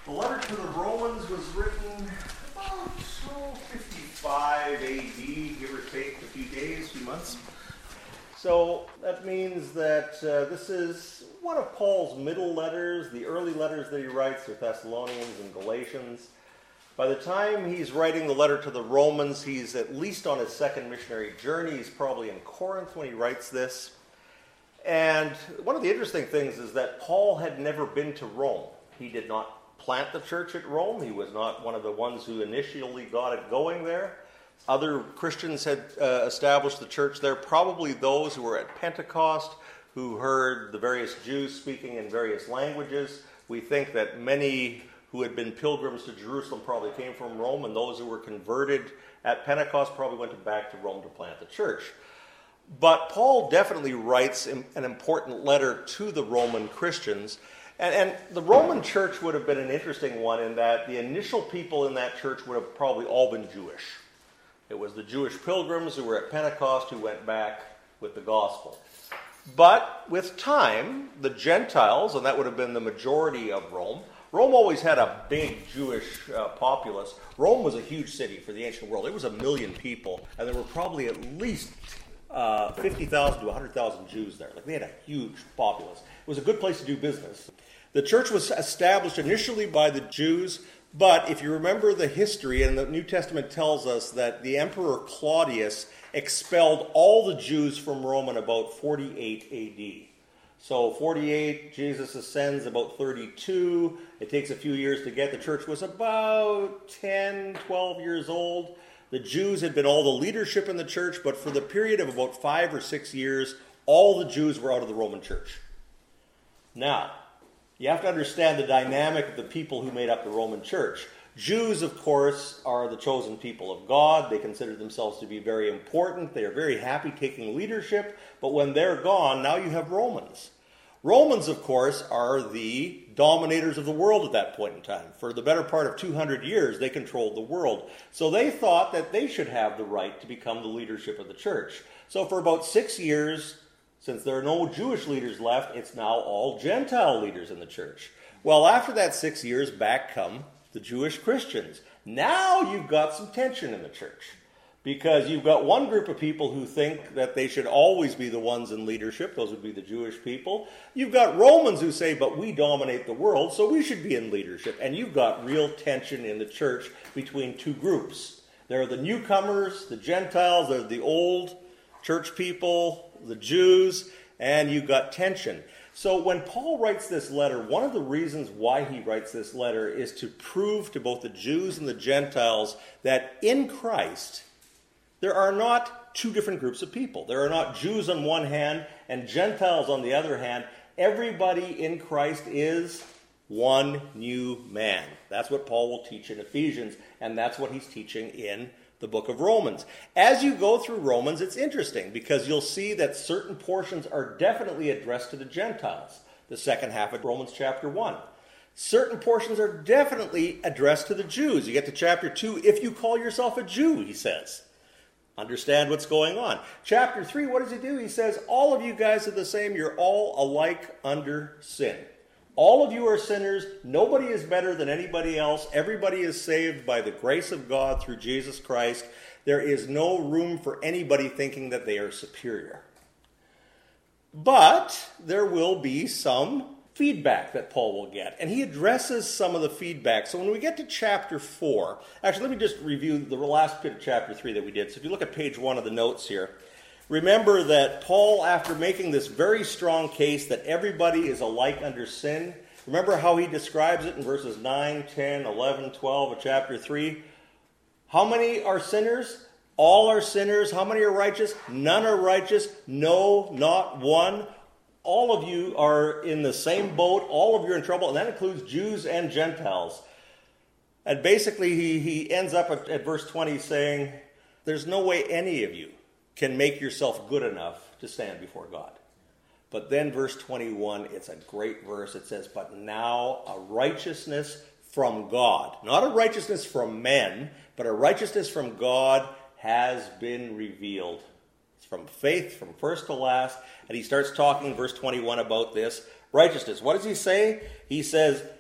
The letter to the Romans was written about 55 A.D., give or take a few days, a few months. So that means that this is one of Paul's middle letters, the early letters that he writes to Thessalonians and Galatians. By the time he's writing the letter to the Romans, he's at least on his second missionary journey. He's probably in Corinth when he writes this. And one of the interesting things is that Paul had never been to Rome. He did not plant the church at Rome. He was not one of the ones who initially got it going there. Other Christians had established the church there, probably those who were at Pentecost, who heard the various Jews speaking in various languages. We think that many who had been pilgrims to Jerusalem probably came from Rome, and those who were converted at Pentecost probably went back to Rome to plant the church. But Paul definitely writes an important letter to the Roman Christians. And the Roman church would have been an interesting one in that the initial people in that church would have probably all been Jewish. It was the Jewish pilgrims who were at Pentecost who went back with the gospel. But with time, the Gentiles, and that would have been the majority of Rome always had a big Jewish populace. Rome was a huge city for the ancient world. It was 1 million people, and there were probably at least 50,000 to 100,000 Jews there. Like, they had a huge populace. It was a good place to do business. The church was established initially by the Jews, but if you remember the history, and the New Testament tells us that the Emperor Claudius expelled all the Jews from Rome in about 48 AD. So 48, Jesus ascends about 32. It takes a few years to get. The church was about 10, 12 years old. The Jews had been all the leadership in the church, but for the period of about 5 or 6 years, all the Jews were out of the Roman church. Now, you have to understand the dynamic of the people who made up the Roman church. Jews, of course, are the chosen people of God. They consider themselves to be very important. They are very happy taking leadership. But when they're gone, now you have Romans. Romans, of course, are the dominators of the world at that point in time. For the better part of 200 years, they controlled the world. So they thought that they should have the right to become the leadership of the church. So for about 6 years, since there are no Jewish leaders left, it's now all Gentile leaders in the church. Well, after that 6 years, back come the Jewish Christians. Now you've got some tension in the church, because you've got one group of people who think that they should always be the ones in leadership. Those would be the Jewish people. You've got Romans who say, but we dominate the world, so we should be in leadership. And you've got real tension in the church between two groups. There are the newcomers, the Gentiles, there are the old church people, the Jews, and you've got tension. So when Paul writes this letter, one of the reasons why he writes this letter is to prove to both the Jews and the Gentiles that in Christ, there are not two different groups of people. There are not Jews on one hand and Gentiles on the other hand. Everybody in Christ is one new man. That's what Paul will teach in Ephesians, and that's what he's teaching in the book of Romans. As you go through Romans, it's interesting because you'll see that certain portions are definitely addressed to the Gentiles. The second half of Romans chapter 1. Certain portions are definitely addressed to the Jews. You get to chapter 2, if you call yourself a Jew, he says. Understand what's going on. Chapter 3, what does he do? He says, all of you guys are the same. You're all alike under sin. All of you are sinners. Nobody is better than anybody else. Everybody is saved by the grace of God through Jesus Christ. There is no room for anybody thinking that they are superior. But there will be some feedback that Paul will get. And he addresses some of the feedback. So when we get to chapter 4, actually let me just review the last bit of chapter 3 that we did. So if you look at page 1 of the notes here, remember that Paul, after making this very strong case that everybody is alike under sin, remember how he describes it in verses 9, 10, 11, 12 of chapter 3? How many are sinners? All are sinners. How many are righteous? None are righteous. No, not one. All of you are in the same boat. All of you are in trouble, and that includes Jews and Gentiles. And basically he ends up at verse 20 saying, there's no way any of you can make yourself good enough to stand before God. But then verse 21, it's a great verse. It says, but now a righteousness from God, not a righteousness from men, but a righteousness from God has been revealed. It's from faith, from first to last. And he starts talking, verse 21, about this righteousness. What does he say? He says,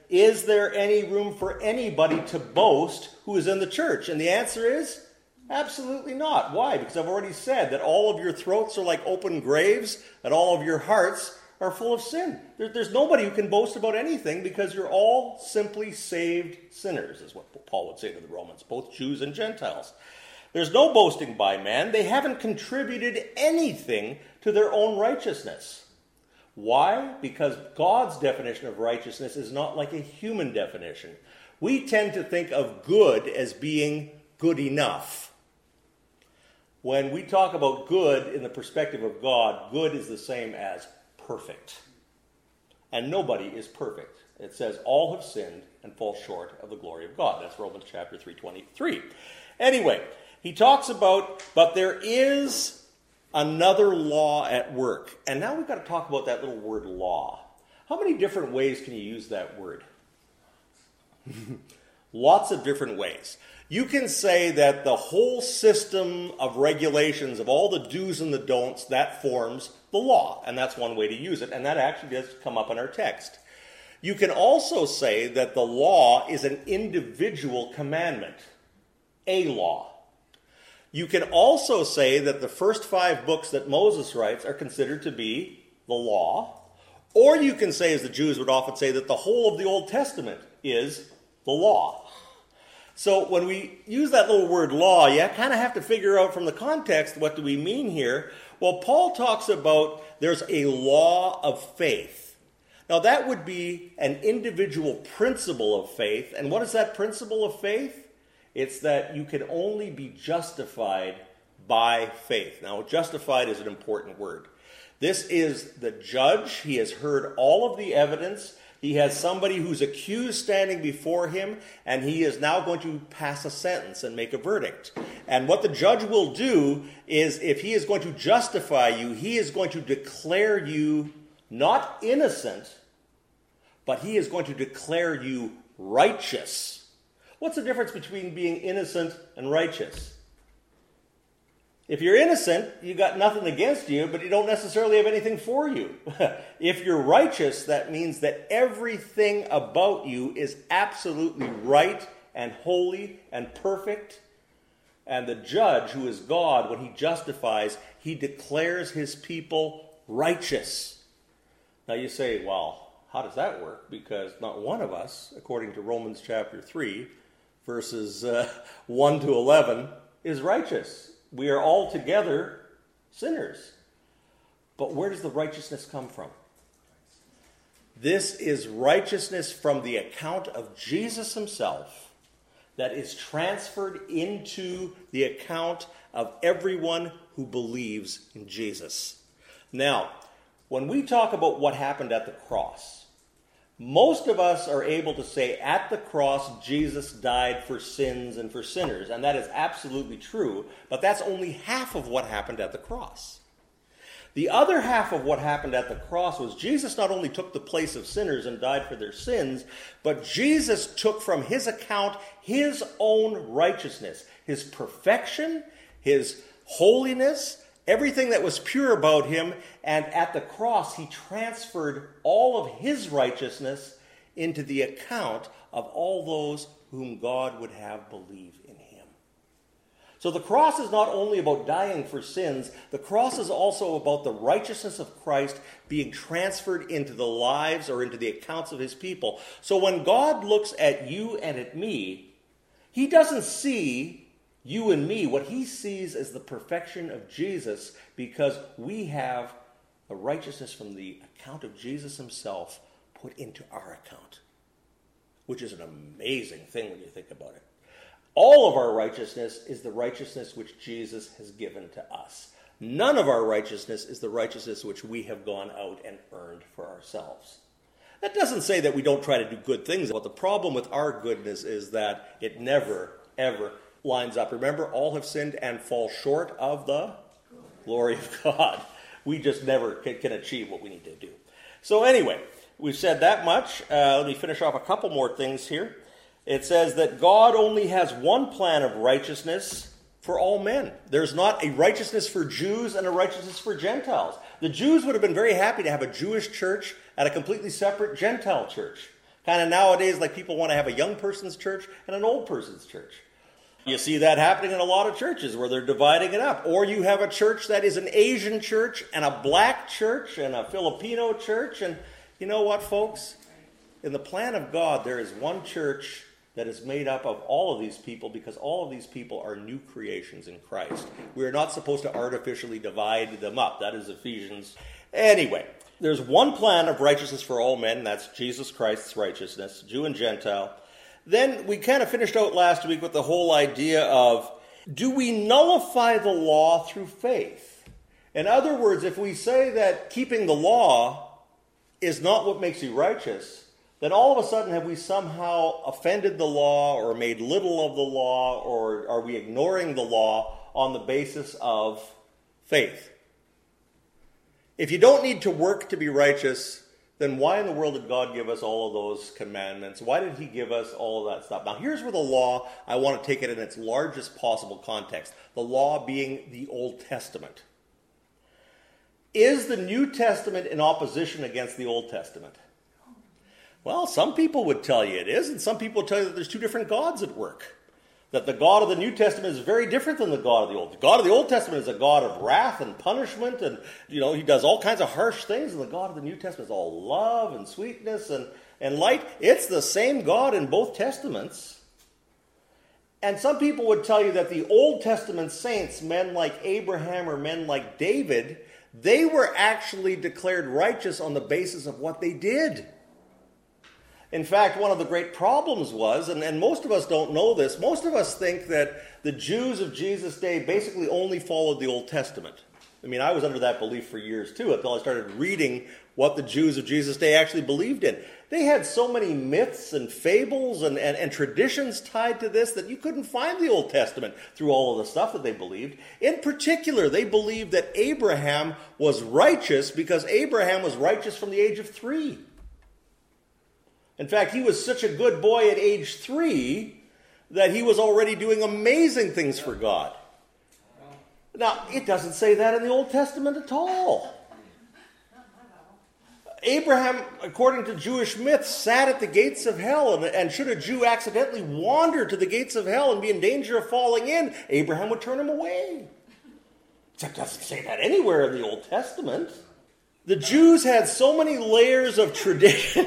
is there any room for anybody to boast who is in the church? And the answer is absolutely not. Why? Because I've already said that all of your throats are like open graves, and all of your hearts are full of sin. There's nobody who can boast about anything because you're all simply saved sinners, is what Paul would say to the Romans, both Jews and Gentiles. There's no boasting by man. They haven't contributed anything to their own righteousness. Why? Because God's definition of righteousness is not like a human definition. We tend to think of good as being good enough. When we talk about good in the perspective of God, good is the same as perfect. And nobody is perfect. It says all have sinned and fall short of the glory of God. That's Romans chapter 3:23. Anyway, he talks about, but there is another law at work. And now we've got to talk about that little word law. How many different ways can you use that word? Lots of different ways. You can say that the whole system of regulations of all the do's and the don'ts, that forms the law. And that's one way to use it. And that actually does come up in our text. You can also say that the law is an individual commandment, a law. You can also say that the first 5 books that Moses writes are considered to be the law. Or you can say, as the Jews would often say, that the whole of the Old Testament is the law. So when we use that little word law, you kind of have to figure out from the context, what do we mean here? Well, Paul talks about there's a law of faith. Now that would be an individual principle of faith. And what is that principle of faith? It's that you can only be justified by faith. Now, justified is an important word. This is the judge. He has heard all of the evidence. He has somebody who's accused standing before him, and he is now going to pass a sentence and make a verdict. And what the judge will do is, if he is going to justify you, he is going to declare you not innocent, but he is going to declare you righteous. What's the difference between being innocent and righteous? If you're innocent, you got nothing against you, but you don't necessarily have anything for you. If you're righteous, that means that everything about you is absolutely right and holy and perfect. And the judge, who is God, when he justifies, he declares his people righteous. Now you say, well, how does that work? Because not one of us, according to Romans chapter 3, verses 1 to 11, is righteous. We are all together sinners. But where does the righteousness come from? This is righteousness from the account of Jesus himself that is transferred into the account of everyone who believes in Jesus. Now, when we talk about what happened at the cross, most of us are able to say at the cross Jesus died for sins and for sinners, and that is absolutely true, but that's only half of what happened at the cross. The other half of what happened at the cross was Jesus not only took the place of sinners and died for their sins, but Jesus took from his account his own righteousness, his perfection, his holiness, everything that was pure about him, and at the cross he transferred all of his righteousness into the account of all those whom God would have believe in him. So the cross is not only about dying for sins, the cross is also about the righteousness of Christ being transferred into the lives or into the accounts of his people. So when God looks at you and at me, he doesn't see you and me. What he sees is the perfection of Jesus, because we have the righteousness from the account of Jesus himself put into our account, which is an amazing thing when you think about it. All of our righteousness is the righteousness which Jesus has given to us. None of our righteousness is the righteousness which we have gone out and earned for ourselves. That doesn't say that we don't try to do good things, but the problem with our goodness is that it never, ever lines up. Remember, all have sinned and fall short of the glory of God. We just never can achieve what we need to do. So anyway, we've said that much. Let me finish off a couple more things here. It says that God only has one plan of righteousness for all men. There's not a righteousness for Jews and a righteousness for Gentiles. The Jews would have been very happy to have a Jewish church and a completely separate Gentile church. Kind of nowadays, like people want to have a young person's church and an old person's church. You see that happening in a lot of churches where they're dividing it up. Or you have a church that is an Asian church and a black church and a Filipino church. And you know what, folks? In the plan of God, there is one church that is made up of all of these people because all of these people are new creations in Christ. We are not supposed to artificially divide them up. That is Ephesians. Anyway, there's one plan of righteousness for all men. That's Jesus Christ's righteousness, Jew and Gentile. Then we kind of finished out last week with the whole idea of, do we nullify the law through faith? In other words, if we say that keeping the law is not what makes you righteous, then all of a sudden have we somehow offended the law or made little of the law, or are we ignoring the law on the basis of faith? If you don't need to work to be righteous, then why in the world did God give us all of those commandments? Why did he give us all of that stuff? Now here's where the law, I want to take it in its largest possible context. The law being the Old Testament. Is the New Testament in opposition against the Old Testament? Well, some people would tell you it is, and some people tell you that there's two different gods at work. That the God of the New Testament is very different than the God of the Old. The God of the Old Testament is a God of wrath and punishment, and he does all kinds of harsh things, and the God of the New Testament is all love and sweetness and light. It's the same God in both Testaments. And some people would tell you that the Old Testament saints, men like Abraham or men like David, they were actually declared righteous on the basis of what they did. In fact, one of the great problems was, and most of us don't know this, most of us think that the Jews of Jesus' day basically only followed the Old Testament. I mean, I was under that belief for years too, until I started reading what the Jews of Jesus' day actually believed in. They had so many myths and fables and traditions tied to this that you couldn't find the Old Testament through all of the stuff that they believed. In particular, they believed that Abraham was righteous because Abraham was righteous from the age of 3. In fact, he was such a good boy at age 3 that he was already doing amazing things for God. Now, it doesn't say that in the Old Testament at all. Abraham, according to Jewish myths, sat at the gates of hell, and should a Jew accidentally wander to the gates of hell and be in danger of falling in, Abraham would turn him away. It doesn't say that anywhere in the Old Testament. The Jews had so many layers of tradition,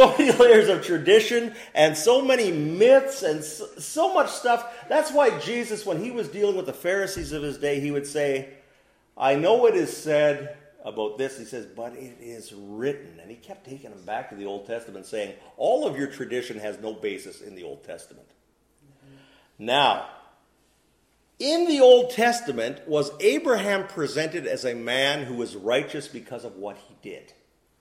and so many myths and so much stuff. That's why Jesus, when he was dealing with the Pharisees of his day, he would say, I know it is said about this, he says, but it is written. And he kept taking them back to the Old Testament, saying, all of your tradition has no basis in the Old Testament. Mm-hmm. Now, in the Old Testament, was Abraham presented as a man who was righteous because of what he did?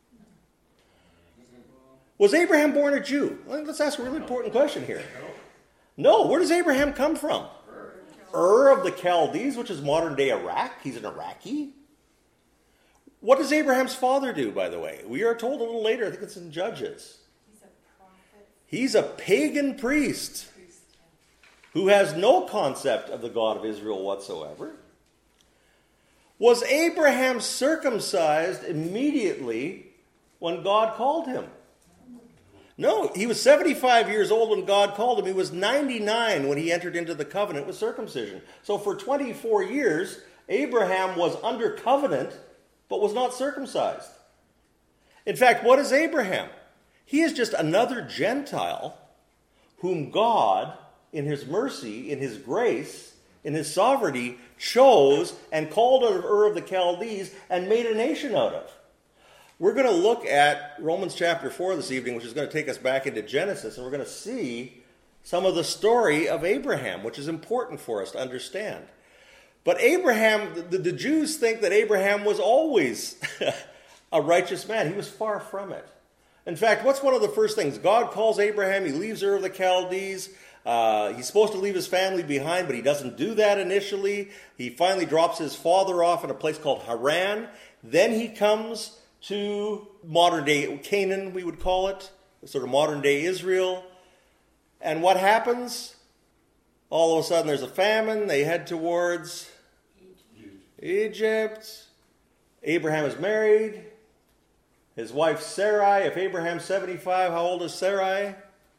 Was Abraham born a Jew? Well, let's ask a really important question here. No. Where does Abraham come from? Ur of the Chaldees, which is modern-day Iraq. He's an Iraqi. What does Abraham's father do, by the way? We are told a little later, I think it's in Judges. He's a prophet. He's a pagan priest who has no concept of the God of Israel whatsoever. Was Abraham circumcised immediately when God called him? No, he was 75 years old when God called him. He was 99 when he entered into the covenant with circumcision. So for 24 years, Abraham was under covenant, but was not circumcised. In fact, what is Abraham? He is just another Gentile whom God, in his mercy, in his grace, in his sovereignty, chose and called out of Ur of the Chaldees and made a nation out of. We're going to look at Romans chapter 4 this evening, which is going to take us back into Genesis, and we're going to see some of the story of Abraham, which is important for us to understand. But Abraham, the Jews think that Abraham was always a righteous man. He was far from it. In fact, what's one of the first things? God calls Abraham, he leaves Ur of the Chaldees. He's supposed to leave his family behind, but he doesn't do that initially. He finally drops his father off in a place called Haran. Then he comes to modern-day Canaan, we would call it, sort of modern-day Israel. And what happens? All of a sudden there's a famine. They head towards Egypt. Abraham is married. His wife Sarai, if Abraham's 75, how old is Sarai?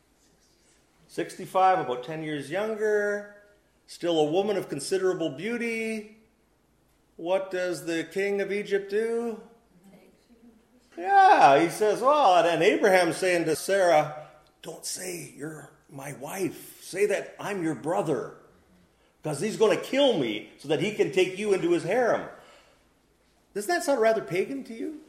65, about 10 years younger. Still a woman of considerable beauty. What does the king of Egypt do? Yeah, he says, well, and Abraham's saying to Sarah, don't say you're my wife. Say that I'm your brother. Because he's going to kill me so that he can take you into his harem. Does that sound rather pagan to you?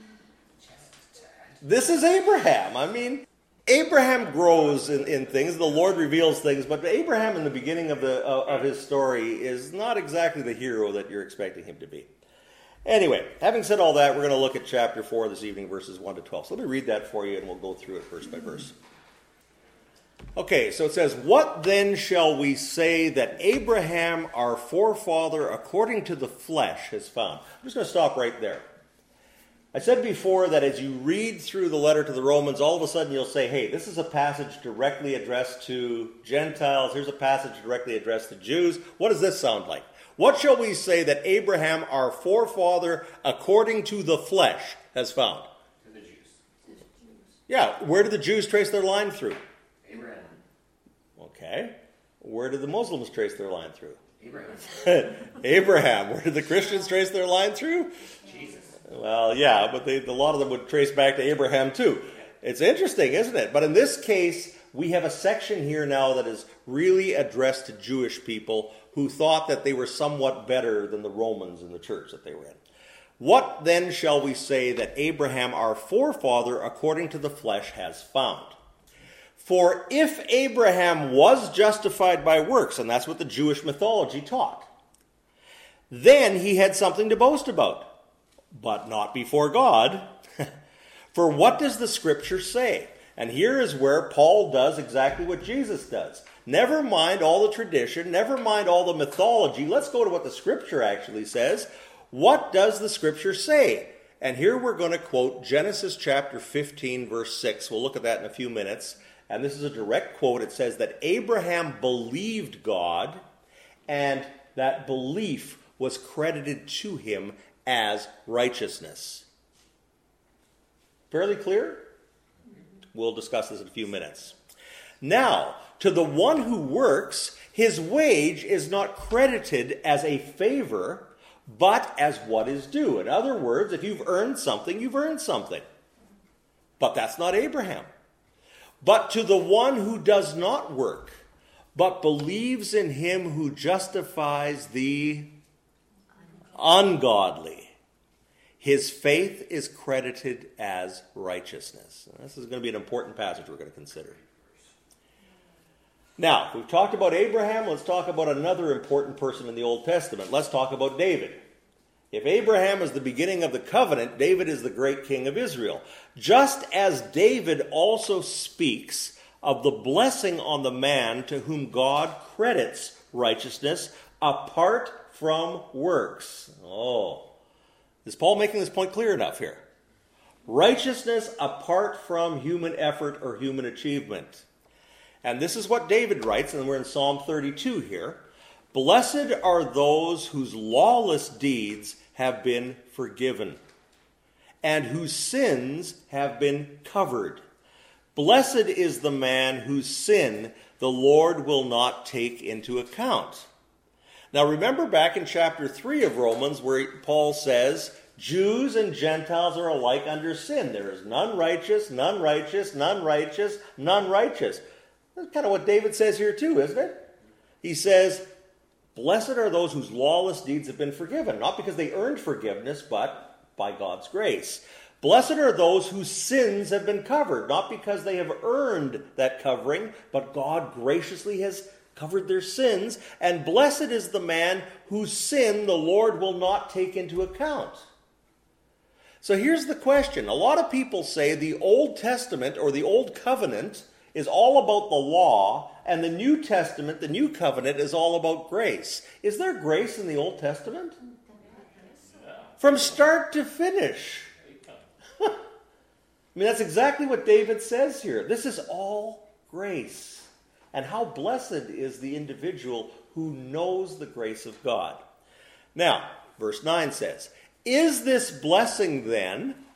This is Abraham. I mean, Abraham grows in things. The Lord reveals things. But Abraham in the beginning of his story is not exactly the hero that you're expecting him to be. Anyway, having said all that, we're going to look at chapter 4 this evening, verses 1 to 12. So let me read that for you, and we'll go through it verse by verse. Okay, so it says, what then shall we say that Abraham, our forefather, according to the flesh, has found? I'm just going to stop right there. I said before that as you read through the letter to the Romans, all of a sudden you'll say, hey, this is a passage directly addressed to Gentiles. Here's a passage directly addressed to Jews. What does this sound like? What shall we say that Abraham, our forefather, according to the flesh, has found? To the Jews. Yeah, where did the Jews trace their line through? Abraham. Okay. Where did the Muslims trace their line through? Abraham. Abraham. Where did the Christians trace their line through? Jesus. Well, yeah, but a lot of them would trace back to Abraham too. It's interesting, isn't it? But in this case, we have a section here now that is really addressed to Jewish people who thought that they were somewhat better than the Romans in the church that they were in. What then shall we say that Abraham, our forefather, according to the flesh, has found? For if Abraham was justified by works, and that's what the Jewish mythology taught, then he had something to boast about, but not before God. For what does the Scripture say? And here is where Paul does exactly what Jesus does. Never mind all the tradition, never mind all the mythology. Let's go to what the Scripture actually says. What does the Scripture say? And here we're going to quote Genesis chapter 15, verse 6. We'll look at that in a few minutes. And this is a direct quote. It says that Abraham believed God, and that belief was credited to him as righteousness. Fairly clear? We'll discuss this in a few minutes. Now, to the one who works, his wage is not credited as a favor, but as what is due. In other words, if you've earned something, you've earned something. But that's not Abraham. But to the one who does not work, but believes in him who justifies the ungodly, his faith is credited as righteousness. And this is going to be an important passage we're going to consider. Now, we've talked about Abraham. Let's talk about another important person in the Old Testament. Let's talk about David. If Abraham is the beginning of the covenant, David is the great king of Israel. Just as David also speaks of the blessing on the man to whom God credits righteousness apart from works. Oh, is Paul making this point clear enough here? Righteousness apart from human effort or human achievement. And this is what David writes, and we're in Psalm 32 here. Blessed are those whose lawless deeds have been forgiven, and whose sins have been covered. Blessed is the man whose sin the Lord will not take into account. Now remember back in chapter 3 of Romans where Paul says, Jews and Gentiles are alike under sin. There is none righteous, none righteous, none righteous, none righteous. That's kind of what David says here too, isn't it? He says, blessed are those whose lawless deeds have been forgiven, not because they earned forgiveness, but by God's grace. Blessed are those whose sins have been covered, not because they have earned that covering, but God graciously has covered their sins. And blessed is the man whose sin the Lord will not take into account. So here's the question. A lot of people say the Old Testament or the Old Covenant is all about the law, and the New Testament, the New Covenant, is all about grace. Is there grace in the Old Testament? From start to finish. I mean, that's exactly what David says here. This is all grace. And how blessed is the individual who knows the grace of God. Now, verse 9 says, is this blessing then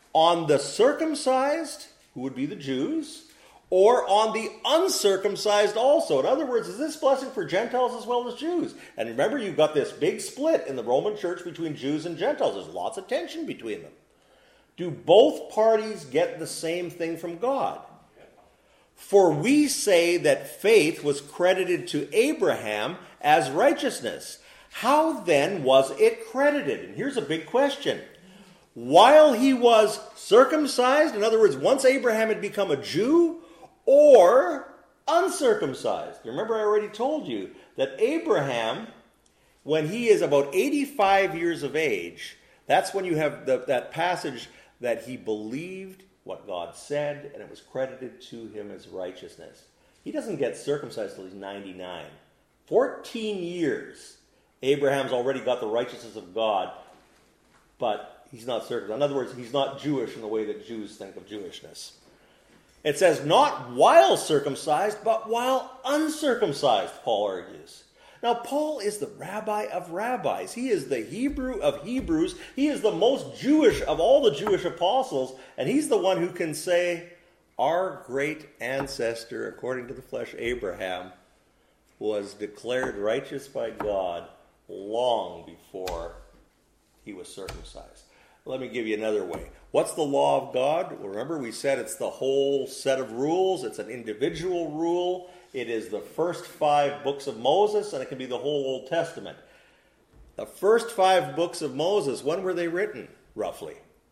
On the circumcised, who would be the Jews, or on the uncircumcised also. In other words, is this blessing for Gentiles as well as Jews? And remember, you've got this big split in the Roman church between Jews and Gentiles. There's lots of tension between them. Do both parties get the same thing from God? For we say that faith was credited to Abraham as righteousness. How then was it credited? And here's a big question. While he was circumcised, in other words, once Abraham had become a Jew, or uncircumcised? Remember, I already told you that Abraham, when he is about 85 years of age, that's when you have that passage that he believed what God said, and it was credited to him as righteousness. He doesn't get circumcised till he's 99. 14 years, Abraham's already got the righteousness of God, but he's not circumcised. In other words, he's not Jewish in the way that Jews think of Jewishness. It says, not while circumcised, but while uncircumcised, Paul argues. Now, Paul is the rabbi of rabbis. He is the Hebrew of Hebrews. He is the most Jewish of all the Jewish apostles, and he's the one who can say, our great ancestor, according to the flesh, Abraham, was declared righteous by God long before he was circumcised. Let me give you another way. What's the law of God? Well, remember, we said it's the whole set of rules. It's an individual rule. It is the first 5 books of Moses, and it can be the whole Old Testament. The first 5 books of Moses, when were they written, roughly?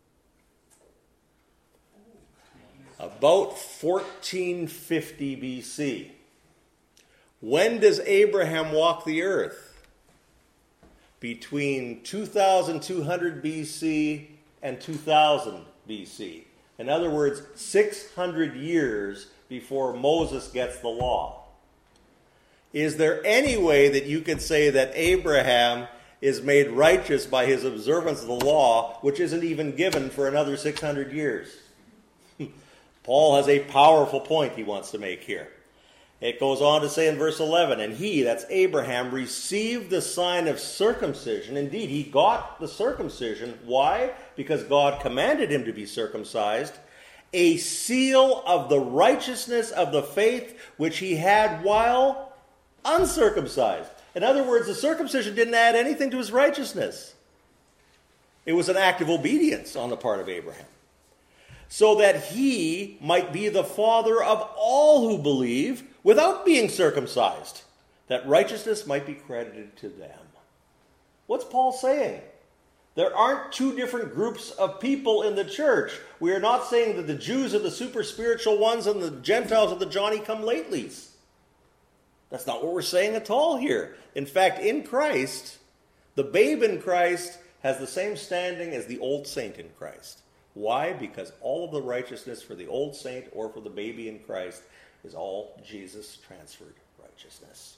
About 1450 BC. When does Abraham walk the earth? Between 2200 BC and 2000 BC. In other words, 600 years before Moses gets the law. Is there any way that you could say that Abraham is made righteous by his observance of the law, which isn't even given for another 600 years? Paul has a powerful point he wants to make here. It goes on to say in verse 11, and he, that's Abraham, received the sign of circumcision. Indeed, he got the circumcision. Why? Because God commanded him to be circumcised. A seal of the righteousness of the faith which he had while uncircumcised. In other words, the circumcision didn't add anything to his righteousness. It was an act of obedience on the part of Abraham. So that he might be the father of all who believe without being circumcised, that righteousness might be credited to them. What's Paul saying? There aren't 2 different groups of people in the church. We are not saying that the Jews are the super spiritual ones and the Gentiles are the Johnny-come-latelys. That's not what we're saying at all here. In fact, in Christ, the babe in Christ has the same standing as the old saint in Christ. Why? Because all of the righteousness for the old saint or for the baby in Christ is all Jesus transferred righteousness.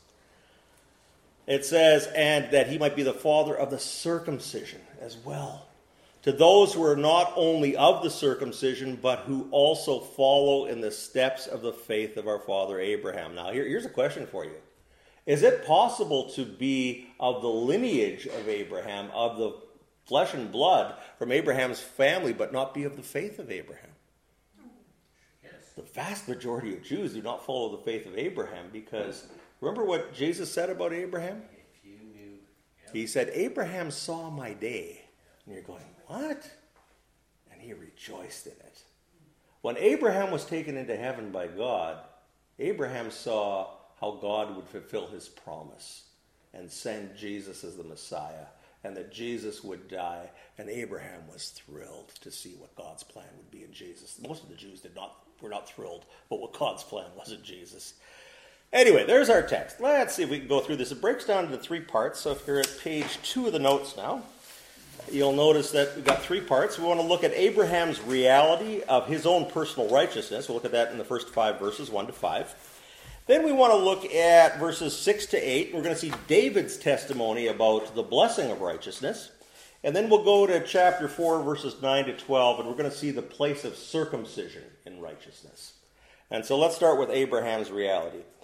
It says, and that he might be the father of the circumcision as well. To those who are not only of the circumcision, but who also follow in the steps of the faith of our father Abraham. Now, here's a question for you. Is it possible to be of the lineage of Abraham, of the flesh and blood from Abraham's family, but not be of the faith of Abraham? Yes. The vast majority of Jews do not follow the faith of Abraham because, remember what Jesus said about Abraham? If you knew, He said, Abraham saw my day. And you're going, what? And he rejoiced in it. When Abraham was taken into heaven by God, Abraham saw how God would fulfill his promise and send Jesus as the Messiah, and that Jesus would die, and Abraham was thrilled to see what God's plan would be in Jesus. Most of the Jews were not thrilled, but what God's plan was in Jesus. Anyway, there's our text. Let's see if we can go through this. It breaks down into 3 parts. So if you're at page 2 of the notes now, you'll notice that we've got 3 parts. We want to look at Abraham's reality of his own personal righteousness. We'll look at that in the first 5 verses, 1 to 5. Then we want to look at verses 6 to 8. We're going to see David's testimony about the blessing of righteousness. And then we'll go to chapter 4, verses 9 to 12, and we're going to see the place of circumcision in righteousness. And so let's start with Abraham's reality.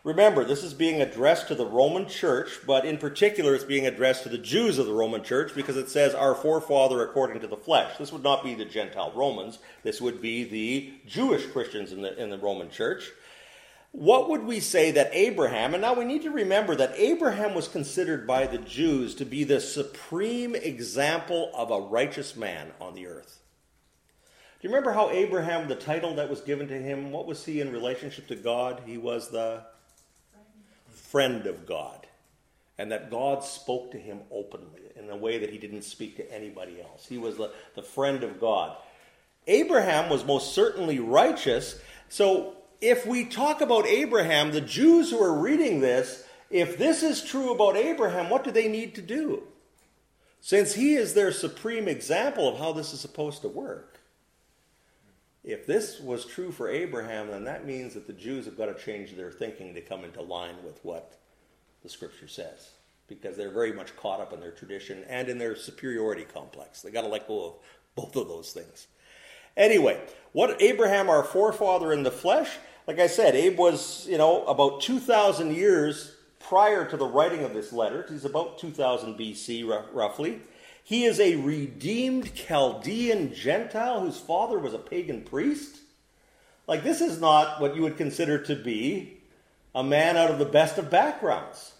Remember, this is being addressed to the Roman church, but in particular it's being addressed to the Jews of the Roman church because it says, our forefather according to the flesh. This would not be the Gentile Romans. This would be the Jewish Christians in the Roman church. What would we say that Abraham, and now we need to remember that Abraham was considered by the Jews to be the supreme example of a righteous man on the earth. Do you remember how Abraham, the title that was given to him, what was he in relationship to God? He was the friend of God. And that God spoke to him openly in a way that he didn't speak to anybody else. He was the friend of God. Abraham was most certainly righteous. So if we talk about Abraham, the Jews who are reading this, if this is true about Abraham, what do they need to do? Since he is their supreme example of how this is supposed to work. If this was true for Abraham, then that means that the Jews have got to change their thinking to come into line with what the Scripture says. Because they're very much caught up in their tradition and in their superiority complex. They've got to let go of both of those things. Anyway, what Abraham, our forefather in the flesh, like I said, Abe was, about 2,000 years prior to the writing of this letter. He's about 2000 BC, roughly. He is a redeemed Chaldean Gentile whose father was a pagan priest. Like, this is not what you would consider to be a man out of the best of backgrounds.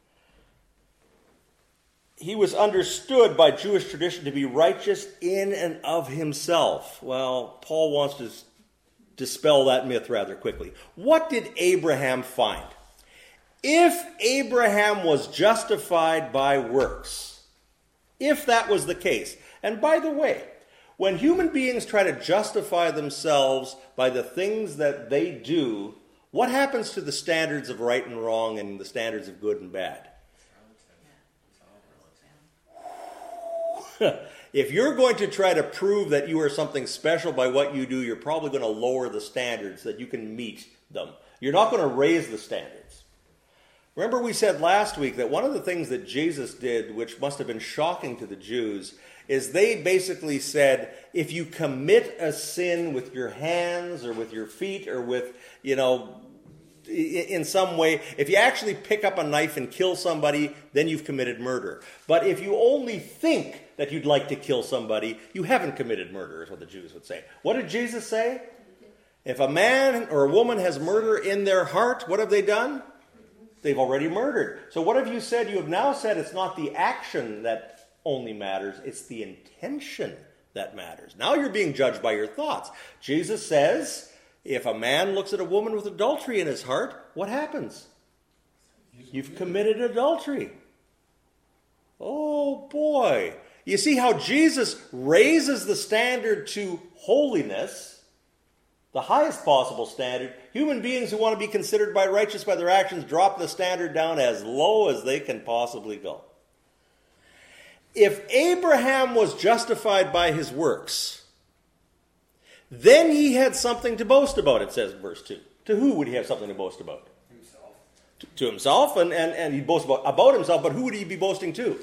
He was understood by Jewish tradition to be righteous in and of himself. Well, Paul wants to dispel that myth rather quickly. What did Abraham find? If Abraham was justified by works, if that was the case, and by the way, when human beings try to justify themselves by the things that they do, what happens to the standards of right and wrong and the standards of good and bad? If you're going to try to prove that you are something special by what you do, you're probably going to lower the standards so that you can meet them. You're not going to raise the standards. Remember we said last week that one of the things that Jesus did, which must have been shocking to the Jews, is they basically said, if you commit a sin with your hands or with your feet or with, in some way, if you actually pick up a knife and kill somebody, then you've committed murder. But if you only think that you'd like to kill somebody, you haven't committed murder, is what the Jews would say. What did Jesus say? If a man or a woman has murder in their heart, what have they done? They've already murdered. So what have you said? You have now said it's not the action that only matters, it's the intention that matters. Now you're being judged by your thoughts. Jesus says, if a man looks at a woman with adultery in his heart, what happens? You've committed adultery. Oh boy. You see how Jesus raises the standard to holiness, the highest possible standard. Human beings who want to be considered righteous by their actions drop the standard down as low as they can possibly go. If Abraham was justified by his works, then he had something to boast about, it says in verse 2. To who would he have something to boast about? Himself. To himself, and he'd boast about himself, but who would he be boasting to?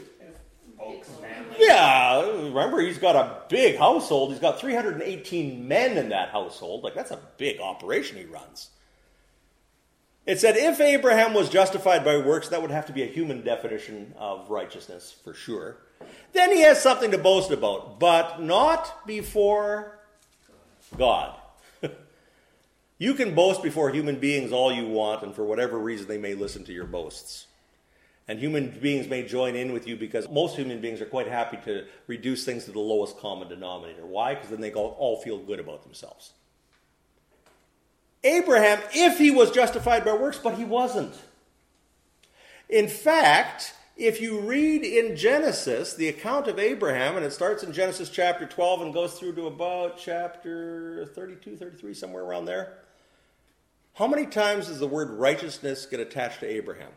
Yeah, remember, he's got a big household. He's got 318 men in that household. Like, that's a big operation he runs. It said if Abraham was justified by works, that would have to be a human definition of righteousness, for sure. Then he has something to boast about, but not before God. You can boast before human beings all you want, and for whatever reason they may listen to your boasts. And human beings may join in with you because most human beings are quite happy to reduce things to the lowest common denominator. Why? Because then they all feel good about themselves. Abraham, if he was justified by works, but he wasn't. In fact, if you read in Genesis, the account of Abraham, and it starts in Genesis chapter 12 and goes through to about chapter 32, 33, somewhere around there. How many times does the word righteousness get attached to Abraham?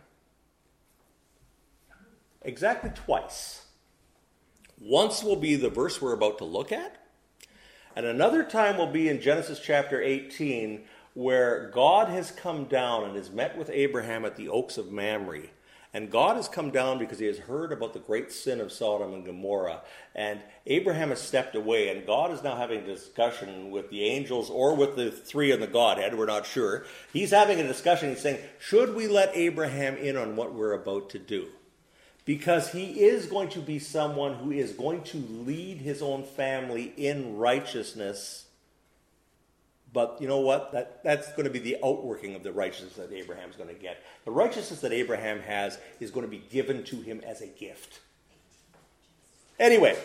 Exactly twice. Once will be the verse we're about to look at, and another time will be in Genesis chapter 18, where God has come down and has met with Abraham at the Oaks of Mamre, And God has come down because he has heard about the great sin of Sodom and Gomorrah. And Abraham has stepped away, and God is now having a discussion with the angels or with the three in the Godhead. We're not sure. He's having a discussion. He's saying, should we let Abraham in on what we're about to do? Because he is going to be someone who is going to lead his own family in righteousness. But you know what? That's going to be the outworking of the righteousness that Abraham's going to get. The righteousness that Abraham has is going to be given to him as a gift. Anyway,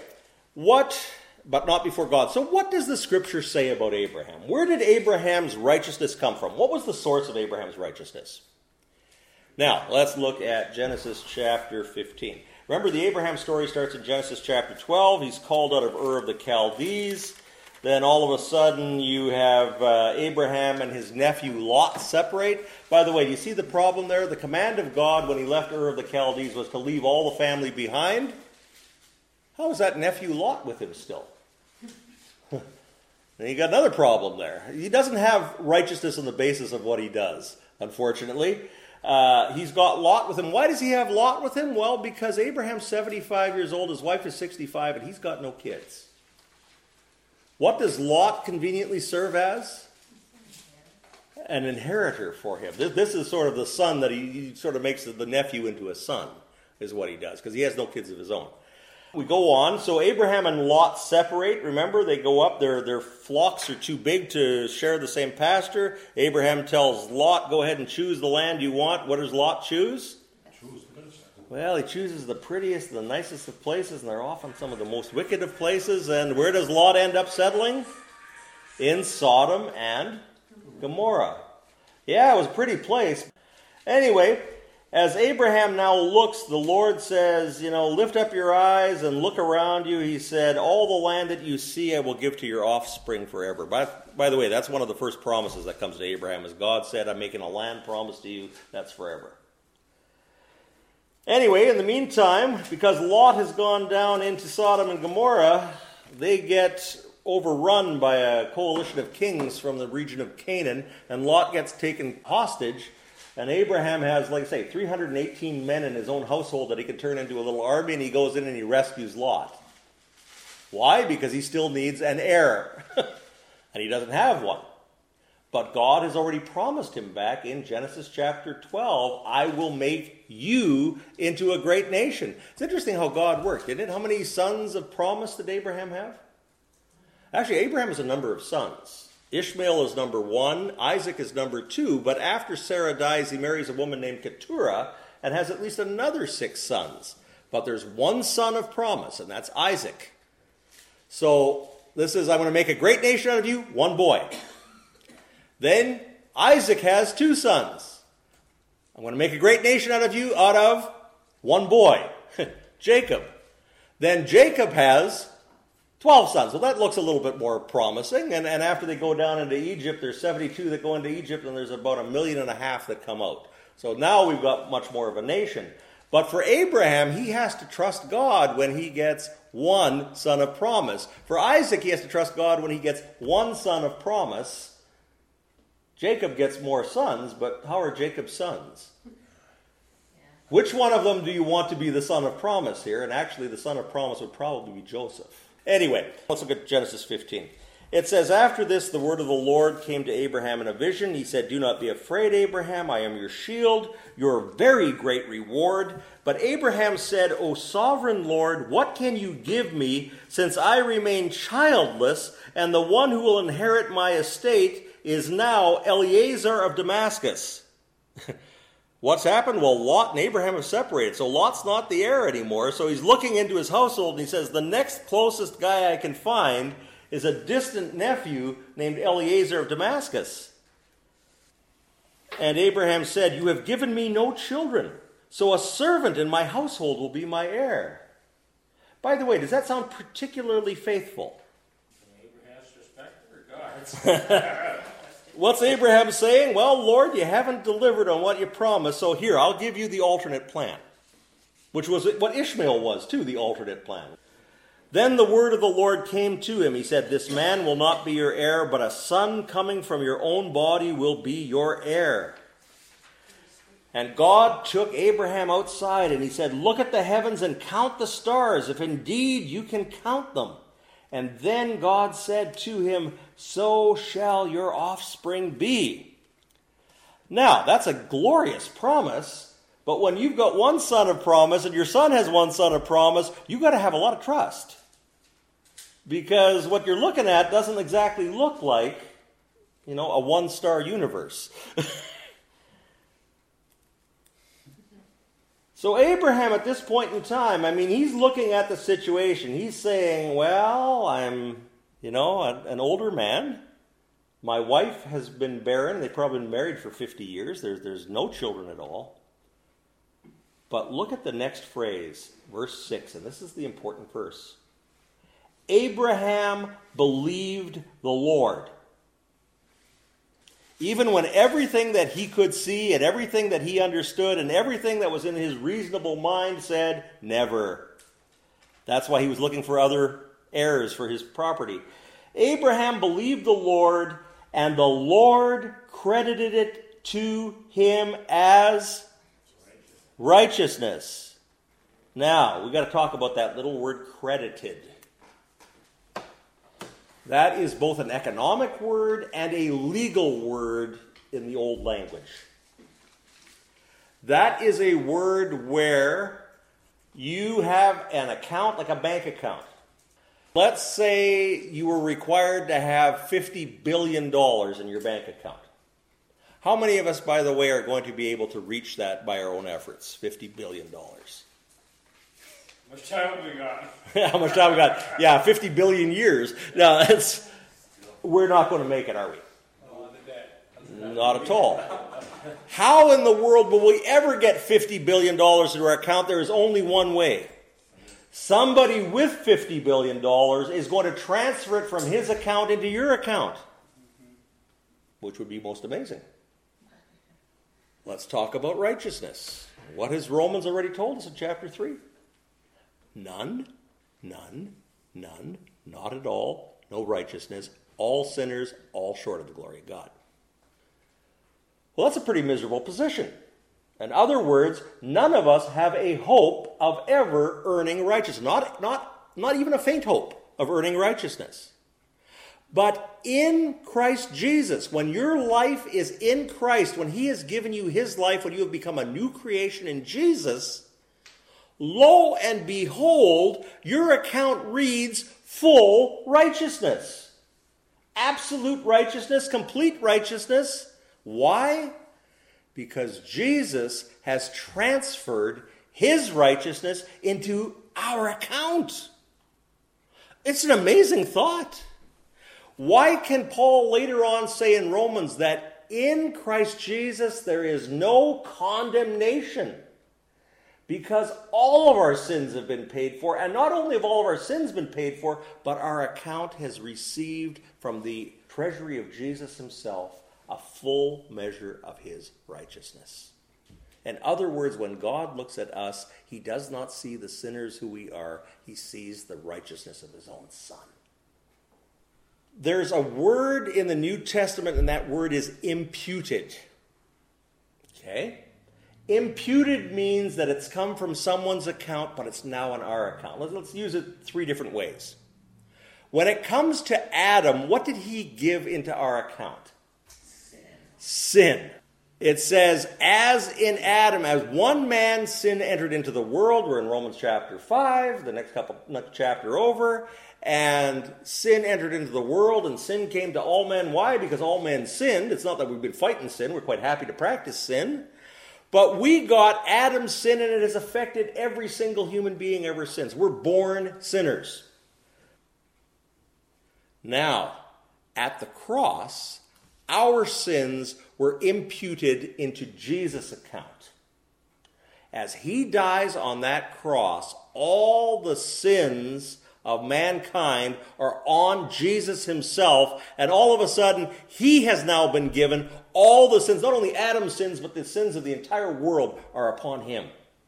but not before God. So what does the scripture say about Abraham? Where did Abraham's righteousness come from? What was the source of Abraham's righteousness? Now, let's look at Genesis chapter 15. Remember, the Abraham story starts in Genesis chapter 12. He's called out of Ur of the Chaldees. Then all of a sudden you have Abraham and his nephew Lot separate. By the way, do you see the problem there? The command of God when he left Ur of the Chaldees was to leave all the family behind. How is that nephew Lot with him still? And you got another problem there. He doesn't have righteousness on the basis of what he does, unfortunately. He's got Lot with him. Why does he have Lot with him? Well, because Abraham's 75 years old, his wife is 65, and he's got no kids. What does Lot conveniently serve as? An inheritor for him. This is sort of the son that he sort of makes the nephew into a son, is what he does, because he has no kids of his own. We go on. So Abraham and Lot separate. Remember, they go up. Their flocks are too big to share the same pasture. Abraham tells Lot, go ahead and choose the land you want. What does Lot choose? Well, he chooses the prettiest, the nicest of places, and they're often some of the most wicked of places. And where does Lot end up settling? In Sodom and Gomorrah. Yeah, it was a pretty place. Anyway, as Abraham now looks, the Lord says, lift up your eyes and look around you. He said, all the land that you see I will give to your offspring forever. By the way, that's one of the first promises that comes to Abraham, is God said, I'm making a land promise to you, that's forever. Anyway, in the meantime, because Lot has gone down into Sodom and Gomorrah, they get overrun by a coalition of kings from the region of Canaan, and Lot gets taken hostage, and Abraham has, 318 men in his own household that he can turn into a little army, and he goes in and he rescues Lot. Why? Because he still needs an heir, and he doesn't have one. But God has already promised him back in Genesis chapter 12, I will make you into a great nation. It's interesting how God worked, isn't it? How many sons of promise did Abraham have? Actually, Abraham has a number of sons. Ishmael is number 1, Isaac is number 2, but after Sarah dies, he marries a woman named Keturah and has at least another 6 sons. But there's one son of promise, and that's Isaac. So this is, I'm going to make a great nation out of you, one boy. Then Isaac has 2 sons. I'm going to make a great nation out of you out of one boy, Jacob. Then Jacob has 12 sons. So that looks a little bit more promising. And after they go down into Egypt, there's 72 that go into Egypt, and there's about 1.5 million that come out. So now we've got much more of a nation. But for Abraham, he has to trust God when he gets one son of promise. For Isaac, he has to trust God when he gets one son of promise. Jacob gets more sons, but how are Jacob's sons? Which one of them do you want to be the son of promise here? And actually, the son of promise would probably be Joseph. Anyway, let's look at Genesis 15. It says, after this, the word of the Lord came to Abraham in a vision. He said, do not be afraid, Abraham. I am your shield, your very great reward. But Abraham said, O sovereign Lord, what can you give me, since I remain childless, and the one who will inherit my estate is now Eliezer of Damascus? What's happened? Well, Lot and Abraham have separated, so Lot's not the heir anymore. So he's looking into his household, and he says, the next closest guy I can find is a distant nephew named Eliezer of Damascus. And Abraham said, you have given me no children, so a servant in my household will be my heir. By the way, does that sound particularly faithful? Abraham's respect or God's? What's Abraham saying? Well, Lord, you haven't delivered on what you promised, so here, I'll give you the alternate plan. Which was what Ishmael was, too, the alternate plan. Then the word of the Lord came to him. He said, this man will not be your heir, but a son coming from your own body will be your heir. And God took Abraham outside and he said, look at the heavens and count the stars, if indeed you can count them. And then God said to him, so shall your offspring be. Now, that's a glorious promise, but when you've got one son of promise and your son has one son of promise, you've got to have a lot of trust. Because what you're looking at doesn't exactly look like, a one-star universe. So Abraham at this point in time, he's looking at the situation. He's saying, well, I'm, an older man. My wife has been barren. They've probably been married for 50 years. There's no children at all. But look at the next phrase, verse 6, and this is the important verse. Abraham believed the Lord. Even when everything that he could see and everything that he understood and everything that was in his reasonable mind said, never. That's why he was looking for other heirs for his property. Abraham believed the Lord, and the Lord credited it to him as righteousness. Now, we've got to talk about that little word credited. That is both an economic word and a legal word in the old language. That is a word where you have an account like a bank account. Let's say you were required to have $50 billion in your bank account. How many of us, by the way, are going to be able to reach that by our own efforts? $50 billion. How much time have we got? How much time we got? Yeah, 50 billion years. Now, we're not going to make it, are we? Not at all. How in the world will we ever get $50 billion into our account? There is only one way. Somebody with $50 billion is going to transfer it from his account into your account, which would be most amazing. Let's talk about righteousness. What has Romans already told us in chapter 3? None, not at all, no righteousness, all sinners, all short of the glory of God. Well, that's a pretty miserable position. In other words, none of us have a hope of ever earning righteousness. Not even a faint hope of earning righteousness. But in Christ Jesus, when your life is in Christ, when he has given you his life, when you have become a new creation in Jesus, lo and behold, your account reads full righteousness. Absolute righteousness, complete righteousness. Why? Because Jesus has transferred his righteousness into our account. It's an amazing thought. Why can Paul later on say in Romans that in Christ Jesus there is no condemnation? Because all of our sins have been paid for, and not only have all of our sins been paid for, but our account has received from the treasury of Jesus himself a full measure of his righteousness. In other words, when God looks at us, he does not see the sinners who we are, he sees the righteousness of his own Son. There's a word in the New Testament, and that word is imputed. Okay? Imputed means that it's come from someone's account, but it's now in our account. Let's use it three different ways. When it comes to Adam, what did he give into our account? Sin. It says, as in Adam, as one man's sin entered into the world, we're in Romans chapter 5, the next chapter over, and sin entered into the world, and sin came to all men. Why? Because all men sinned. It's not that we've been fighting sin. We're quite happy to practice sin. But we got Adam's sin, and it has affected every single human being ever since. We're born sinners. Now, at the cross, our sins were imputed into Jesus' account. As he dies on that cross, all the sins of mankind are on Jesus himself, and all of a sudden, he has now been given all the sins, not only Adam's sins, but the sins of the entire world are upon him.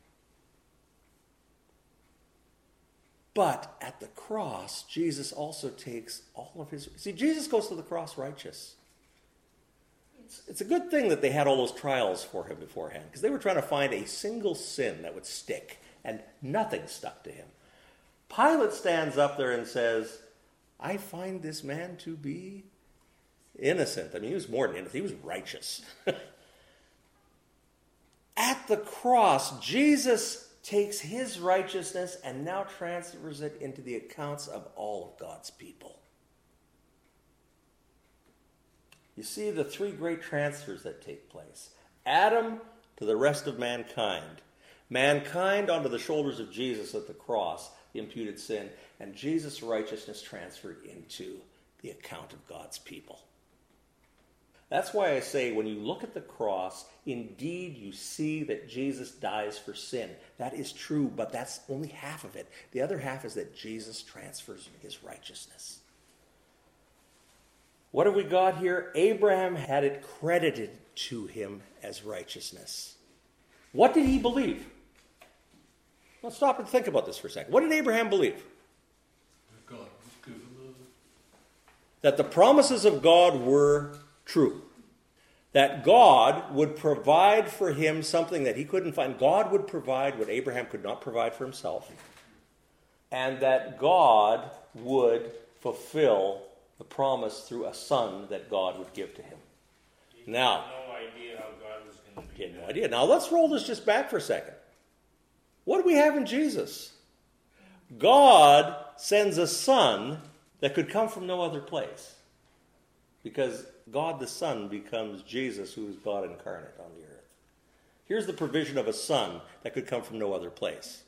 But at the cross, Jesus also takes all of his... See, Jesus goes to the cross righteous. It's a good thing that they had all those trials for him beforehand, because they were trying to find a single sin that would stick, and nothing stuck to him. Pilate stands up there and says, I find this man to be innocent. I mean, he was more than innocent. He was righteous. At the cross, Jesus takes his righteousness and now transfers it into the accounts of all of God's people. You see the three great transfers that take place. Adam to the rest of mankind. Mankind onto the shoulders of Jesus at the cross, the imputed sin, and Jesus' righteousness transferred into the account of God's people. That's why I say when you look at the cross, indeed you see that Jesus dies for sin. That is true, but that's only half of it. The other half is that Jesus transfers his righteousness. What have we got here? Abraham had it credited to him as righteousness. What did he believe? Let's stop and think about this for a second. What did Abraham believe? God was given That the promises of God were true. That God would provide for him something that he couldn't find. God would provide what Abraham could not provide for himself. And that God would fulfill the promise through a son that God would give to him. Now, no idea how God was going to do he had that. no idea. Now let's roll this just back for a second. What do we have in Jesus? God sends a son that could come from no other place. Because God the Son becomes Jesus, who is God incarnate on the earth. Here's the provision of a son that could come from no other place.